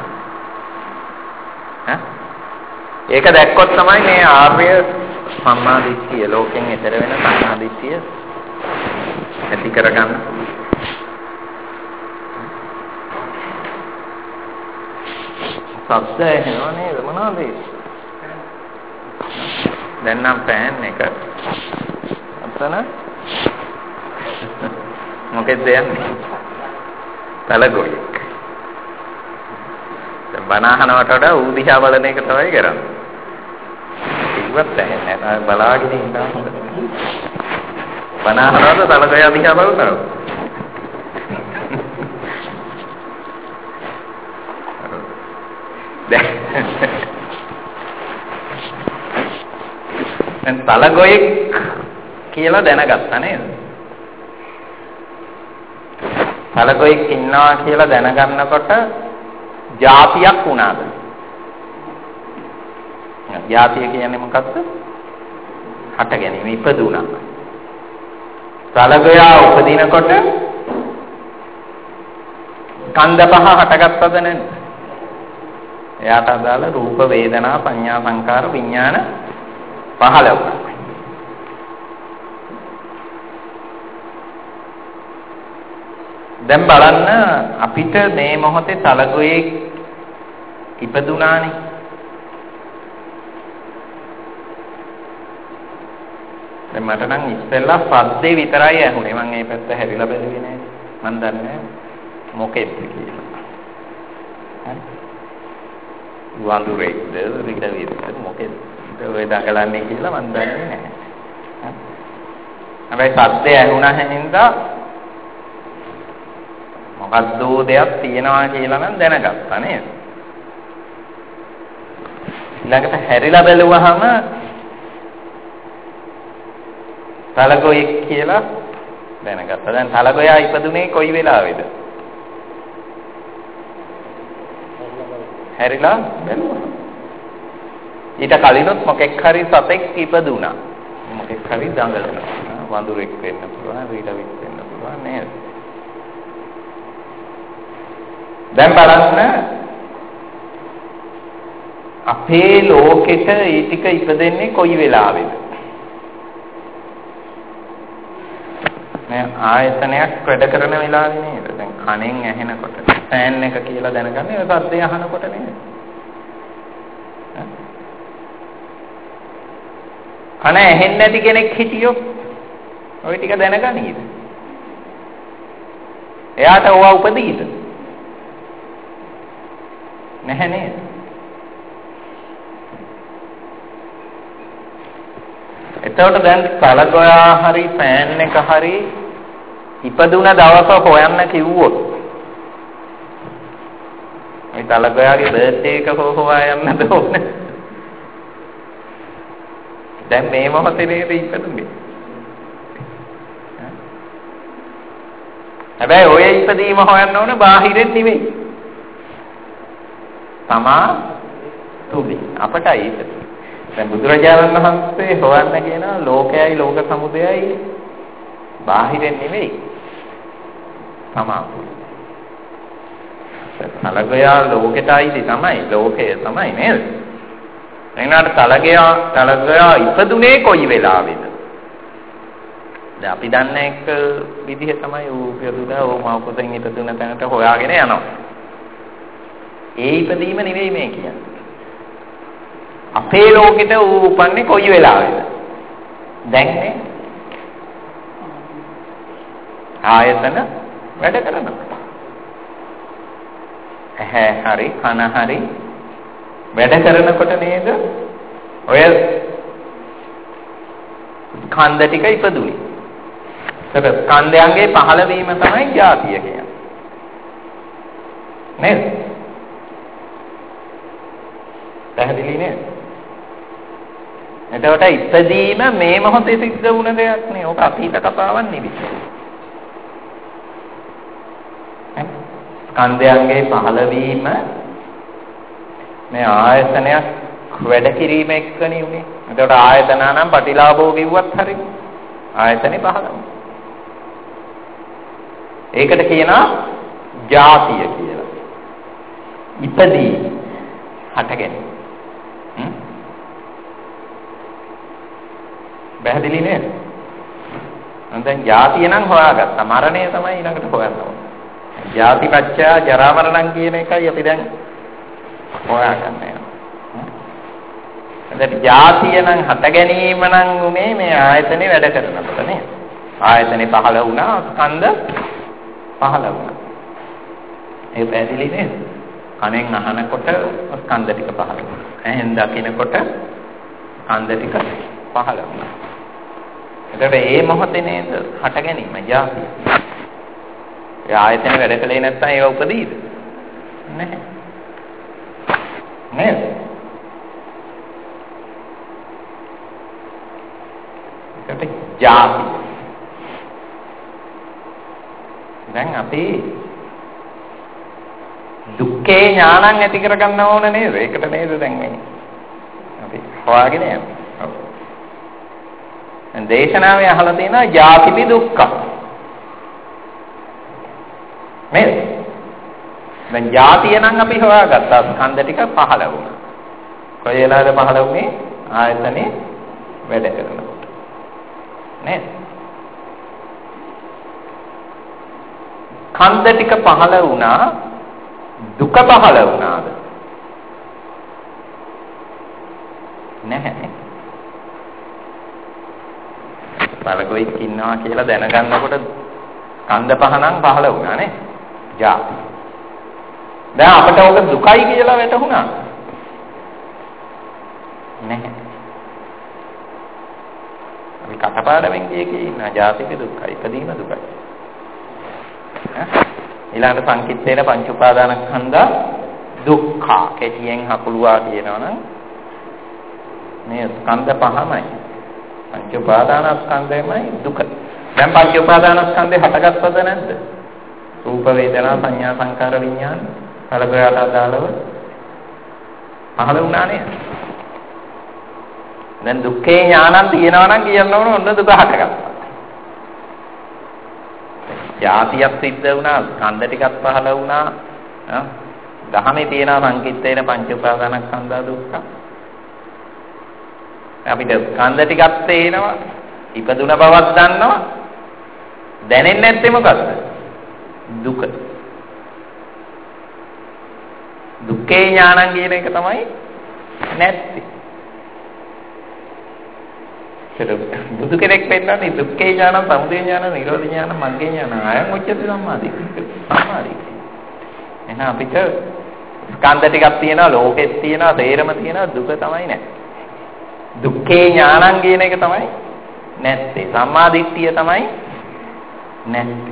ඒක දැක්කොත් තමයි මේ ආර්ය සම්මා දිට්ඨිය ලෝකෙන් ඈතර වෙන සම්මා දිට්ඨිය ඇති කරගන්න. සබ්ද එහෙනවා නේද? මොනවද ඒ? දැන් නම් පෑන් එක අතන මොකෙද යන්නේ? තලගොයෙක්. දැන් බනහනවට වඩා ඌ දිහා බලන එක තමයි කරන්නේ. ඉවත් නැහැ නේද? බලාගෙන ඉඳලා හොඳ. බනහනවද තලගොය දිහා බලනවද? දැන් තලගොයෙක් කියලා දැනගත්තා නේද? සලකොෙක් ඉන්නවා කියලා දැනගන්නකොට જાතියක් වුණාද? જાතිය කියන්නේ මොකක්ද? හට ගැනීම, ඉපදුණා. සලකොයා උපදිනකොට ස්කන්ධ පහ හටගත්තද නැද්ද? එයාට අදාළ රූප, වේදනා, සංඥා, සංකාර, විඥාන පහළ වුණා. දැන් බලන්න අපිට මේ මොහොතේ සලකුවේ ඉපදුනානේ. දැන් මට නම් ඉස්සෙල්ලා සද්දේ විතරයි ඇහුනේ. මම මේ පැත්ත හැරිලා බැලුවේ නෑ. මම දන්නේ මොකෙද්ද කියලා. හරි. වඳුරෙක්ද, රිකවෙද්ද මොකෙද්ද? ඔය දඟලන්නේ කියලා මම දන්නේ නැහැ. හැබැයි සද්දේ ඇහුණා හින්දා මොකද්ද දෙයක් තියනවා කියලා නම් දැනගත්තා නේද? ඊළඟට හැරිලා බැලුවහම සලකොයෙක් කියලා දැනගත්තා. දැන් සලකොයා ඉපදුනේ කොයි වෙලාවේද? හැරිලා බැලුවා. ඊට කලිනුත් මොකෙක් හරි සතෙක් ඉපදුණා. මොකෙක් හරි දඟලනවා. වඳුරෙක් වෙන්න පුළුවන්, රීඩවෙක් වෙන්න පුළුවන් නේද? දැන් බලන්න අපේ ලෝකෙට ඒ ටික ඉපදෙන්නේ කොයි වෙලාවෙද? මේ ආයතනයක් වැඩ කරන වෙලාවේ නේද? දැන් කණෙන් ඇහෙනකොට ෆෑන් එක කියලා දැනගන්නේ ඔය සද්දය අහනකොට නේද? කන ඇහෙන්නේ නැති කෙනෙක් හිටියොත් ඔය ටික දැනගනීද? එයාට ඕවා උපදීද? නැහැ නේද? එතකොට දැන් සලකොයා හරි ෆෑන් එක හරි ඉපදුන දවස හොයන්න කිව්වොත් මේ සලකොයාගේ බර්ත්ඩේ එක හොයා යන්නද ඕනේ? දැන් මේ මොහොතේ නේද ඉපදුනේ? හැබැයි ඔය ඉපදීම හොයන්න ඕනේ බාහිරින් නෙවෙයි. තමා තුලින් අපටයි ඉපදුනේ. දැන් බුදුරජාණන් වහන්සේ හොයන්න කියනවා ලෝකයයි ලෝක සමුදයයි බාහිරින් නෙවෙයි. තමා තුලින්. සලගයා ලෝකෙටයි තමයි ලෝකය තමයි නේද? එනකට සලගයා ඉපදුනේ කොයි වෙලාවෙද? දැන් අපි දන්න එක විදිහ තමයි ඌ ඉපදුනා ඌ මව කුසෙන් ඉපදුන තැනට හොයාගෙන යනවා. ඒ ඉපදීම නෙවෙයි මේ කියන්නේ. අපේ ලෝකෙට ඌ උපන්නේ කොයි වෙලාවෙද? දැන් නේ. ආයතන වැඩ කරනවා. ඇහැ හරි කන හරි වැඩ කරනකොට නේද ඔය ස්කන්ධ ටික ඉපදුනේ. ඒක ස්කන්ධයන්ගේ පහළවීම තමයි ජාතිය කියන්නේ. නේද? පැහැදිලි නේද? එතකොට ඉපදීම මේ මොහොතේ සිද්ධ වුණ දෙයක් නේ. ඔක අතීත කතාවක් නෙවෙයි. ස්කන්ධයන්ගේ පහළවීම මේ ආයතනයක් වැඩ කිරීම එක්කනේ උනේ. එතකොට ආයතන නම් ප්‍රතිලාභෝ කිව්වත් හරි. ආයතනේ පහළ වුණා. ඒකට කියනවා ජාතිය කියලා. ඉපදී හටගෙන. පැහැදිලි නේද? දැන් ජාතිය නම් හොයාගත්තා. මරණය තමයි ඊළඟට හොයන්න ඕනේ. ජාතිපච්චය ජරා මරණම් කියන එකයි අපි දැන් හොයාගන්නේ. දැන් ජාතිය නම් හට ගැනීම නම් උනේ මේ ආයතනේ වැඩ කරනකොට නේද? ආයතනේ පහළ වුණා, ස්කන්ධ පහළ වුණා. ඒ පැහැදිලි නේද? කනෙන් අහනකොට ස්කන්ධ ටික පහළ වුණා. ඇහෙන් දකිනකොට ස්කන්ධ ටික පහළ වුණා. එතකොට මේ මොහොතේ නේද හට ගැනීම ජාතිය. ඒ ආයතනේ වැඩ කළේ නැත්නම් ඒව උපදීද? නැහැ. නේද? ඒකට ජාති. දැන් අපි දුක්ඛේ ඥානං ඇති කරගන්න ඕන නේද? ඒකට නේද දැන් මේ අපි හොයාගෙන යන්නේ. ඔව්. දේශනාවේ අහලා තියෙනවා ජාතිපි දුක්ඛ. නේද? දැන් ජාතිය නම් අපි හොයාගත්තා ස්කන්ධ ටික පහළ වුණා. කොයි වෙලාවද පහළ වුනේ? ආයතනේ වැඩ කරනකොට. නේද? ස්කන්ධ ටික පහළ වුණා දුක පහළ වුණාද? නැහැ. බලකොයික් ඉන්නවා කියලා දැනගන්නකොට ස්කන්ධ පහ නම් පහළ වුණා නේ. ජාති. දැන් අපිට ඔක දුකයි කියලා වැටහුණා. නැහැ. අපි කටපාඩමින් කියකේ ඉන්න ජාතික දුක්ඛයි, ඉදීම දුකයි. ඊළඟ සංකිට්ඨේන පංච උපාදානස්කන්ධ දුක්ඛ කෙටියෙන් හකුලුවා කියනවනම් මේ ස්කන්ධ පහමයි. පංච උපාදානස්කන්ධයමයි දුක. දැන් පංච උපාදානස්කන්ධේ හටගත්තද නැද්ද? රූප වේදනා සංඥා සංකාර විඥාන කලබලට අදාළව පහළ වුණා නේද? දැන් දුක්ඛේ ඥානං තියෙනවා නම් කියන්න ඕන ඔන්න දුක හටගත්තා. ජාතියක් සිද්ධ වුණා, ස්කන්ධ ටිකක් පහළ වුණා. දහමේ තියෙන සංකිට්ඨේන පංච උපාදානස්කන්ධ දුක්ඛ. අපිට ස්කන්ධ ටිකක් තේනවා, ඉපදුන බවක් දන්නවා. දැනෙන්නේ නැත්තේ මොකද්ද? දුක. දුක්ඛේ ඥානං කියන එක තමයි නැත්තේ. බුදු කෙනෙක් වෙන්නන්නේ දුක්ඛේ ඥානං, සමුදය ඥානං, නිරෝධ ඥානං, මග්ගේ ඥානං, ආයම් උච්චති සම්මාදිට්ඨිය. සම්මාදිට්ඨිය. එහෙනම් අපිට ස්කන්ධ ටිකක් තියෙනවා, ලෝකෙත් තියෙනවා, තේරම තියෙනවා, දුක තමයි නැත්තේ. දුක්ඛේ ඥානං කියන එක තමයි නැත්තේ. සම්මාදිට්ඨිය තමයි නැත්තේ.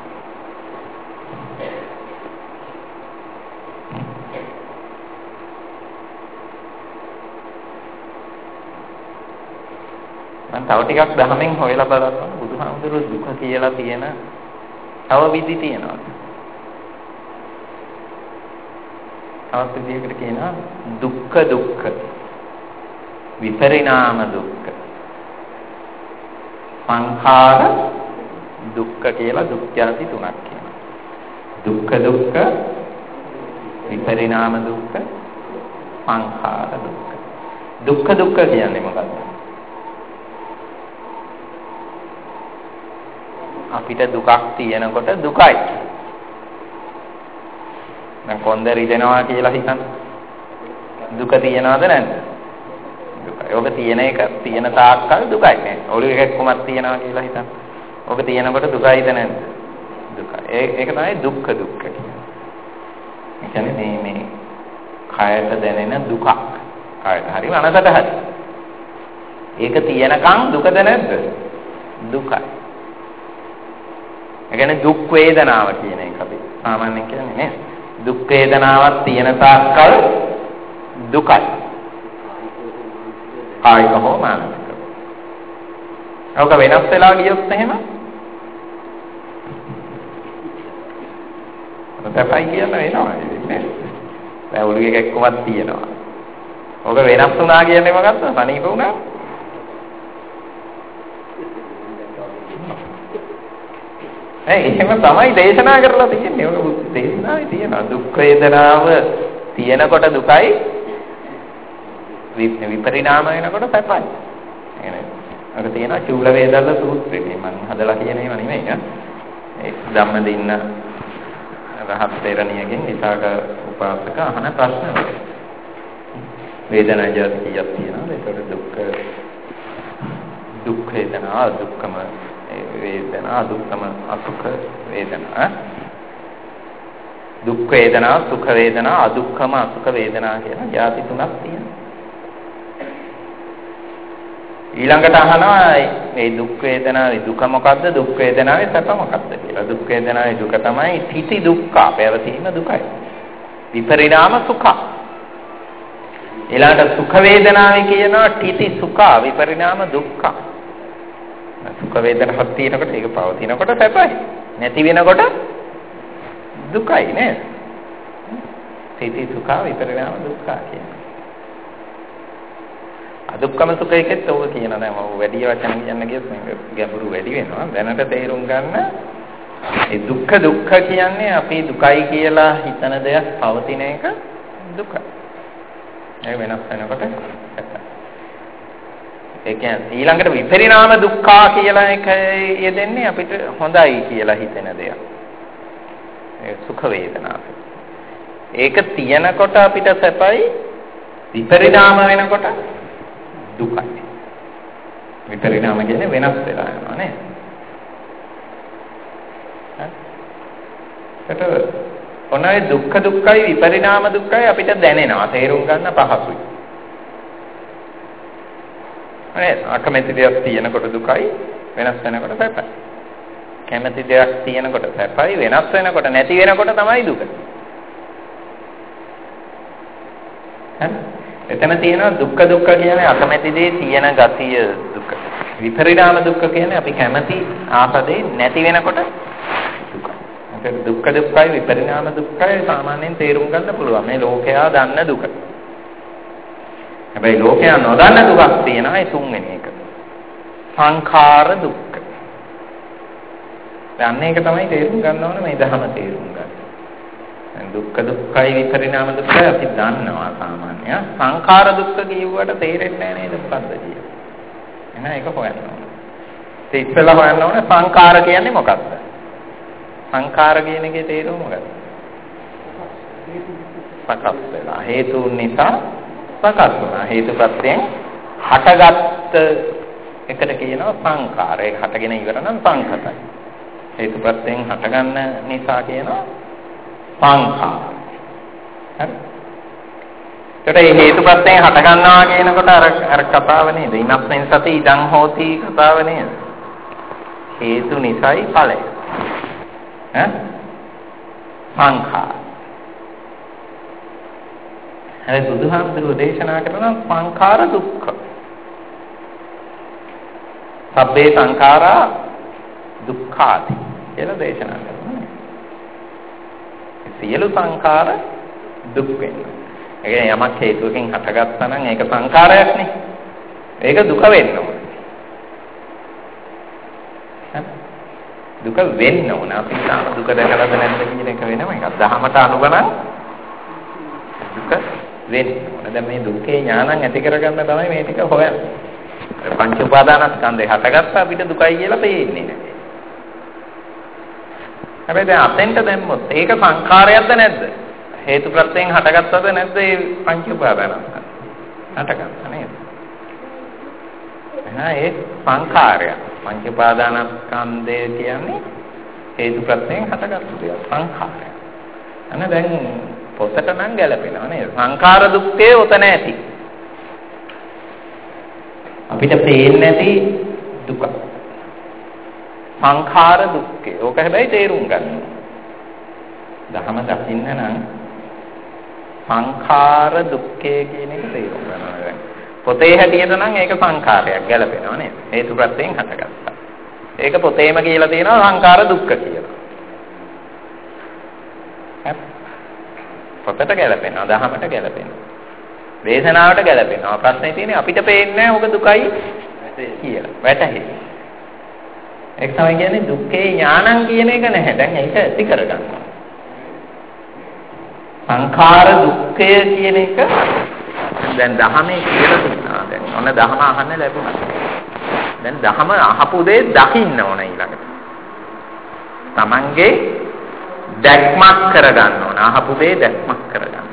මම තව ටිකක් දහමෙන් හොයලා බලනවා බුදුහාමුදුරුවෝ දුක කියලා තියෙන තව විදි තියෙනවා. තවත් විදිහකට කියනවා දුක්ඛ දුක්ඛ විපරිණාම දුක්ඛ සංඛාර දුක්ඛ කියලා දුක් ඥාති තුනක් කියනවා. දුක්ඛ දුක්ඛ විපරිණාම දුක්ඛ සංඛාර දුක්ඛ. දුක්ඛ දුක්ඛ කියන්නේ මොකක්ද? අපිට දුකක් තියෙනකොට දුකයි. දැන් කොන්ද රිදෙනවා කියලා හිතන්න. දුක තියනවද නැද්ද? දුකයි. ඔබ තියෙන එක තියෙන තාක්කල් දුකයි නේ. ඔළුවේ එකක් කොමත් තියනවා කියලා හිතන්න. ඔබ තියෙනකොට දුකයිද නැද්ද? දුකයි. ඒක තමයි දුක්ඛ දුක්ඛ කියන්නේ. ඒ කියන්නේ මේ කයට දැනෙන දුකක්. කයට හරි මනසට හරි. ඒක තියෙනකන් දුකද නැද්ද? දුකයි. ඒ කියන්නේ දුක් වේදනාව කියන එක අපි සාමාන්‍යයෙන් කියන්නේ නේද? දුක් වේදනාවක් තියෙන තාක්කල් දුකයි. කායික හෝ මානසික. ඔක වෙනස් වෙලා ගියොත් එහෙම අපතයි කියන වෙනවා නේද? දැන් ඔළුවේ එකක් කොමත් තියෙනවා. ඔක වෙනස් වුණා කියන්නේ මොකද්ද? සනීප වුණා. එහෙම තමයි දේශනා කරලා තියෙන්නේ. ඔය දේශනාවේ තියෙනවා දුක් වේදනාව තියෙනකොට දුකයි විපරිණාම වෙනකොට සැපයි. එහෙනම් අර තියෙනවා චූල වේදල්ල සූත්‍රයේ මම හදලා කියන ඒවා නෙමෙයි නේ. ඒ ධම්මදින්න රහත් තේරණියකින් විසාක උපාසක අහන ප්‍රශ්න වල වේදනා ජාති කීයක් තියෙනවද? ඒකට දුක් වේදනා දුක්ඛම වේදනා දුක්ඛම අසුඛ වේදනා දුක් වේදනා සුඛ වේදනා අදුක්ඛම අසුඛ වේදනා කියන ಜಾති තුනක් තියෙනවා. ඊළඟට අහනවා මේ දුක් වේදනාවේ දුක මොකද්ද? දුක් වේදනාවේ සැප මොකද්ද කියලා. දුක් වේදනාවේ දුක තමයි තිති දුක්ඛ, පැවතීම දුකයි. විපරිණාම සුඛ. ඊළඟට සුඛ වේදනාවේ කියනවා තිති සුඛ, විපරිණාම දුක්ඛ. සුඛ වේදනාවක් තියෙනකොට ඒක පවතිනකොට සැපයි. නැති වෙනකොට දුකයි නේද? තීති සුඛ විපරිණාම දුක්ඛ කියන්නේ. අදුක්කම සුඛයකෙත් ඕක කියනවා. දැන් මම වැඩි වචන කියන්න ගියොත් මේක ගැඹුරු වැඩි වෙනවා. දැනට තේරුම් ගන්න ඒ දුක්ඛ කියන්නේ අපි දුකයි කියලා හිතන දෙයක් පවතින එක දුක. ඒක වෙනස් වෙනකොට ඒ කියන්නේ ඊළඟට විපරිණාම දුක්ඛ කියලා එක යෙදෙන්නේ අපිට හොඳයි කියලා හිතෙන දෙයක්. ඒ සුඛ වේදනාව. ඒක තියනකොට අපිට සැපයි, විපරිණාම වෙනකොට දුකයි. විපරිණාම කියන්නේ වෙනස් වෙලා යනවා නේද? ඔනයි දුක්ඛයි විපරිණාම දුක්ඛයි අපිට දැනෙනවා, තේරුම් ගන්න පහසුයි. නේද? අකමැති දෙයක් තියෙනකොට දුකයි, වෙනස් වෙනකොට සැපයි. කැමැති දෙයක් තියෙනකොට සැපයි, වෙනස් වෙනකොට නැති වෙනකොට තමයි දුක. එතන තියෙනවා දුක්ඛ කියන්නේ අකමැති දේ තියෙන ගතිය දුක. විපරිණාම දුක්ඛ කියන්නේ අපි කැමැති ආපදේ නැති වෙනකොට දුක. ඒක දුක්ඛයි විපරිණාම දුක්ඛයි සාමාන්‍යයෙන් තේරුම් ගන්න පුළුවන්. මේ ලෝකයා දන්න දුක. හැබැයි ලෝකයා නොදන්න දුකක් තියෙනවා. ඒ තුන්වෙනි එක. සංඛාර දුක්ඛ. දැන් මේක තමයි තේරුම් ගන්න ඕනේ මේ ධර්ම තේරුම් ගන්න. දුක්ඛයි විපරිණාම දුක්ඛයි අපි දන්නවා සාමාන්‍ය. සංඛාර දුක්ඛ කියුවට තේරෙන්නේ නැහැ නේද මොකද්ද කියන්නේ. එහෙනම් ඒක හොයන්න ඕනේ. ඒ ඉස්සෙල්ලා හොයන්න ඕනේ සංඛාර කියන්නේ මොකක්ද? සංඛාර කියන එකේ තේරුම මොකක්ද? සකස් වෙලා හේතුන් නිසා සකස් වුණා. හේතුප්‍රත්‍යයෙන් හටගත් එකට කියනවා සංඛාර. ඒක හටගෙන ඉවර නම් සංඛතයි. හේතුප්‍රත්‍යයෙන් හටගන්න නිසා කියනවා සංඛාර. හරි. ඒකට හේතුප්‍රත්‍යයෙන් හට ගන්නවා කියනකොට අර කතාව නේද? ඉමස්මින් සති ඉදං හෝති කතාව නේද? හේතු නිසායි ඵලය. සංඛාර. හරි බුදුහාමුදුරුවෝ දේශනා කරන සංඛාර දුක්ඛ. සබ්බේ සංඛාරා දුක්ඛාති කියලා දේශනා කරනවා. සියලු සංඛාර දුක් වෙනවා. ඒ කියන්නේ යමක් හේතුවකින් හටගත්තා නම් ඒක සංඛාරයක් නේ. ඒක දුක වෙන්න ඕන. දුක වෙන්න ඕන. අපි තාම දුක දැකලාද නැද්ද කියන එක වෙනම එකක්. දහමට අනුගමන දුක වෙන්න ඕන. දැන් මේ දුකේ ඥානං ඇති කරගන්න තමයි මේ ටික හොයන්නේ. පංච උපාදානස්කන්ධේ හටගත්තා අපිට දුකයි කියලා පේන්නේ නැහැ. හැබැයි දැන් අතෙන්ට දැම්මොත් ඒක සංඛාරයක්ද නැද්ද? හේතු ප්‍රත්‍යයෙන් හටගත්තද නැද්ද මේ පංච උපාදානස්කන්ධ? හටගත්තා නේද? එහෙනම් ඒ සංඛාරය. පංච උපාදානස්කන්ධය කියන්නේ හේතු ප්‍රත්‍යයෙන් හටගත්තු දෙයක් සංඛාරය. අන්න දැන් පොතට නම් ගැලපෙනවා නේද? සංඛාර දුක්ඛේ උතන ඇති. අපිට පේන්නේ නැති දුක. සංඛාර දුක්ඛේ. ඕක හැබැයි තේරුම් ගන්න. දහම දකින්න නම් සංඛාර දුක්ඛේ කියන එක තේරුම් ගන්න ඕනේ. පොතේ හැටියට නම් ඒක සංඛාරයක් ගැලපෙනවා නේද? හේතු ප්‍රත්‍යයෙන් හටගත්තා. ඒක පොතේම කියලා තියෙනවා සංඛාර දුක්ඛ කියලා. පොතට ගැලපෙනවා, දහමට ගැලපෙනවා. දේශනාවට ගැලපෙනවා. ප්‍රශ්නේ තියෙන්නේ අපිට පේන්නේ නැහැ ඔබ දුකයි කියලා. වැටහෙන්නේ. ඒක තමයි කියන්නේ දුක්ඛේ ඥානං කියන එක නැහැ. දැන් ඒක ඇති කරගන්න. සංඛාර දුක්ඛය කියන එක දැන් දහමේ කියලා තියෙනවා. දැන් ඔන්න දහම අහන්න ලැබුණා. දැන් දහම අහපු දේ දකින්න ඕන ඊළඟට. Tamange දැක්මක් කරගන්න ඕන. අහපු දේ දැක්මක් කරගන්න.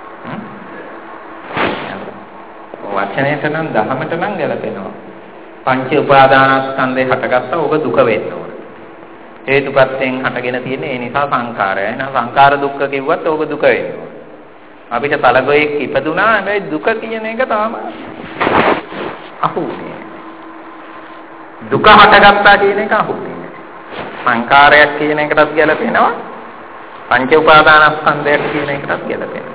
වචනයට නම් දහමට නම් ගැලපෙනවා. පංච උපාදානස්කන්ධේ හටගත්තා ඔබ දුක වෙන්න ඕන. හේතුපත්යෙන් හටගෙන තියෙන්නේ ඒ නිසා සංඛාරය. එහෙනම් සංඛාර දුක්ඛ කිව්වත් ඔබ දුක වෙන්න ඕන. අපිට පළගොයෙක් ඉපදුනා හැබැයි දුක කියන එක තාම අහුන්නේ. දුක හටගත්තා කියන එක අහුන්නේ. සංඛාරයක් කියන එකටත් ගැලපෙනවා. පංච උපාදානස්කන්ධයක් කියන එකටත් ගැලපෙනවා.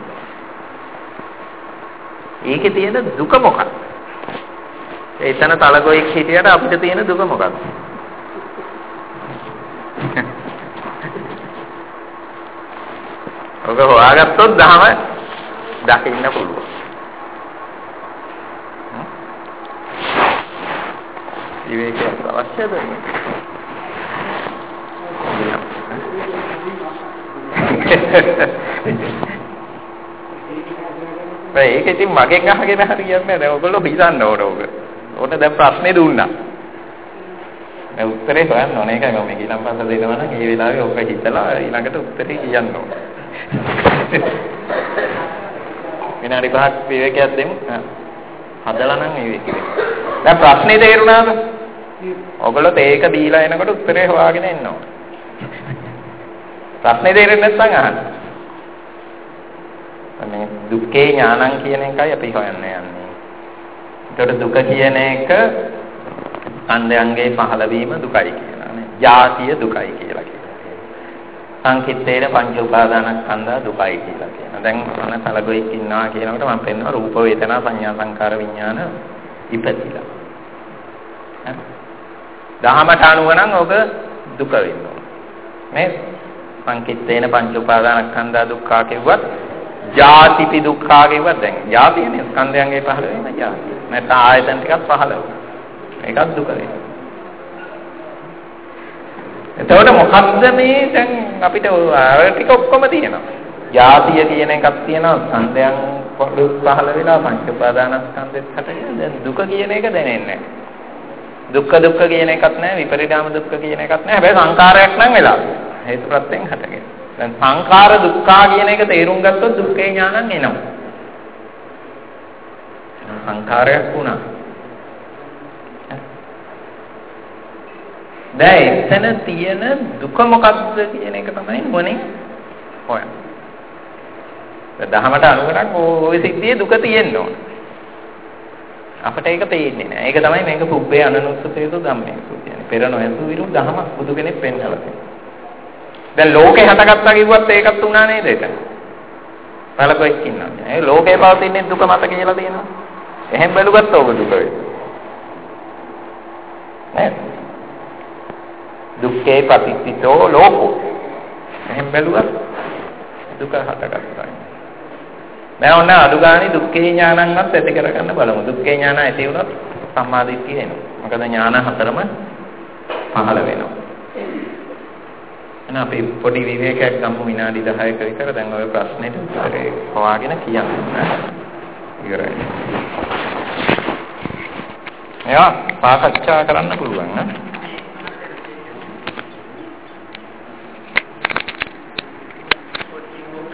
ඒකේ තියෙන දුක මොකක්ද? එතන තලගොයෙක් හිටියට අපිට තියෙන දුක මොකක්ද? ඔබ හොයාගත්තොත් ධම දකින්න පුළුවන්. විවේකයක් අවශ්‍යද? ඒක ඉතින් මගෙන් අහගෙන හරියන්නේ නැහැ. ඔයගොල්ලෝ හිතන්න ඕන ඕක. ඕන දැන් ප්‍රශ්නේ දුන්නා. මේ උත්තරේ හොයන්න ඕනේ. ඒකයි මම ඊළඟ පාස දෙනවා නම් ඒ වෙලාවේ ඔක හිතලා ඊළඟට උත්තරේ කියන්න ඕන. විනාඩි 5ක් විවේකයක් දෙමු. හදලා නම් විවේකෙ. දැන් ප්‍රශ්නේ තේරුණාද? ඔයගොල්ලෝ තේක දීලා එනකොට උත්තරේ හොයාගෙන එන්න ඕන. ප්‍රශ්නේ තේරෙන්නේ නැත්නම් අහන්න. මේ දුක්ඛේ ඥානං කියන එකයි අපි හොයන්න යන්නේ. ඒකට දුක කියන එක ස්කන්ධයන්ගේ පහළවීම දුකයි කියලානේ. ජාතිය දුකයි කියලා කියනවා. සංකිට්ඨේන පංච උපාදානස්කන්ධා දුකයි කියලා කියනවා. දැන් මොන සලගොයික් ඉන්නවා කියනකොට මම පෙන්නවා රූප වේදනා සංඥා සංකාර විඥාන ඉපදිලා. දහමට අනුව නම් ඔබ දුක වෙනවා. මේ සංකිට්ඨේන පංච උපාදානස්කන්ධා දුක්ඛා කියුවත් ජාතිපි දුක්ඛා කියුවත් දැන් ජාතියනේ ස්කන්ධයන්ගේ පහළ වෙන ජාතිය. නැත්නම් ආයතන ටිකක් පහළ වෙනවා. ඒකත් දුක වෙනවා. එතකොට මොකද්ද මේ දැන් අපිට අර ටික ඔක්කොම තියෙනවා. ජාතිය කියන එකක් තියෙනවා ස්කන්ධයන් පහළ වෙලා පංච උපාදානස්කන්ධෙත් හටගෙන දැන් දුක කියන එක දැනෙන්නේ නැහැ. දුක්ඛ කියන එකක් නැහැ විපරිණාම දුක්ඛ කියන එකක් නැහැ. හැබැයි සංකාරයක් නම් වෙලා. හේතු ප්‍රත්‍යයෙන් හටගෙන. දැන් සංඛාර දුක්ඛා කියන එක තේරුම් ගත්තොත් දුක්ඛේ ඥානං එනවා. සංඛාරයක් වුණා. දැන් එතන තියෙන දුක මොකක්ද කියන එක තමයි මොනේ හොයන්නේ. දහමට අනුගමනක් ওই සිද්ධියේ දුක තියෙන්න ඕන. අපිට ඒක පේන්නේ නැහැ. ඒක තමයි මේක පුබ්බේ අනනුස්සතේතු ධම්මේසු කියන්නේ. පෙර නොයසු විරු දහමක් බුදු කෙනෙක් පෙන්නලා තියෙනවා. දැන් ලෝකේ හටගත්තා කිව්වත් ඒකත් උනා නේද එතන? බලකොෙක් ඉන්නවා. ඒ ලෝකේ පවතින්නේ දුක මත කියලා තියෙනවා. එහෙන් බැලුවත් ඕක දුක වෙයි. නේද? දුක්ඛේ පටිච්චිතෝ ලෝකෝ. එහෙන් බැලුවත් දුක හටගත්තා. දැන් ඔන්න අදුගානි දුක්ඛේ ඥානංවත් ඇති කරගන්න බලමු. දුක්ඛේ ඥාන ඇති වුණොත් සම්මාදිට්ඨිය එනවා. මොකද ඥාන හතරම පහළ වෙනවා. අපි පොඩි විවේකයක් ගමු විනාඩි 10ක විතර. දැන් ඔය ප්‍රශ්නෙට උත්තරේ හොයාගෙන කියන්න. ඉවරයි. මේවා සාකච්ඡා කරන්න පුළුවන් නේද?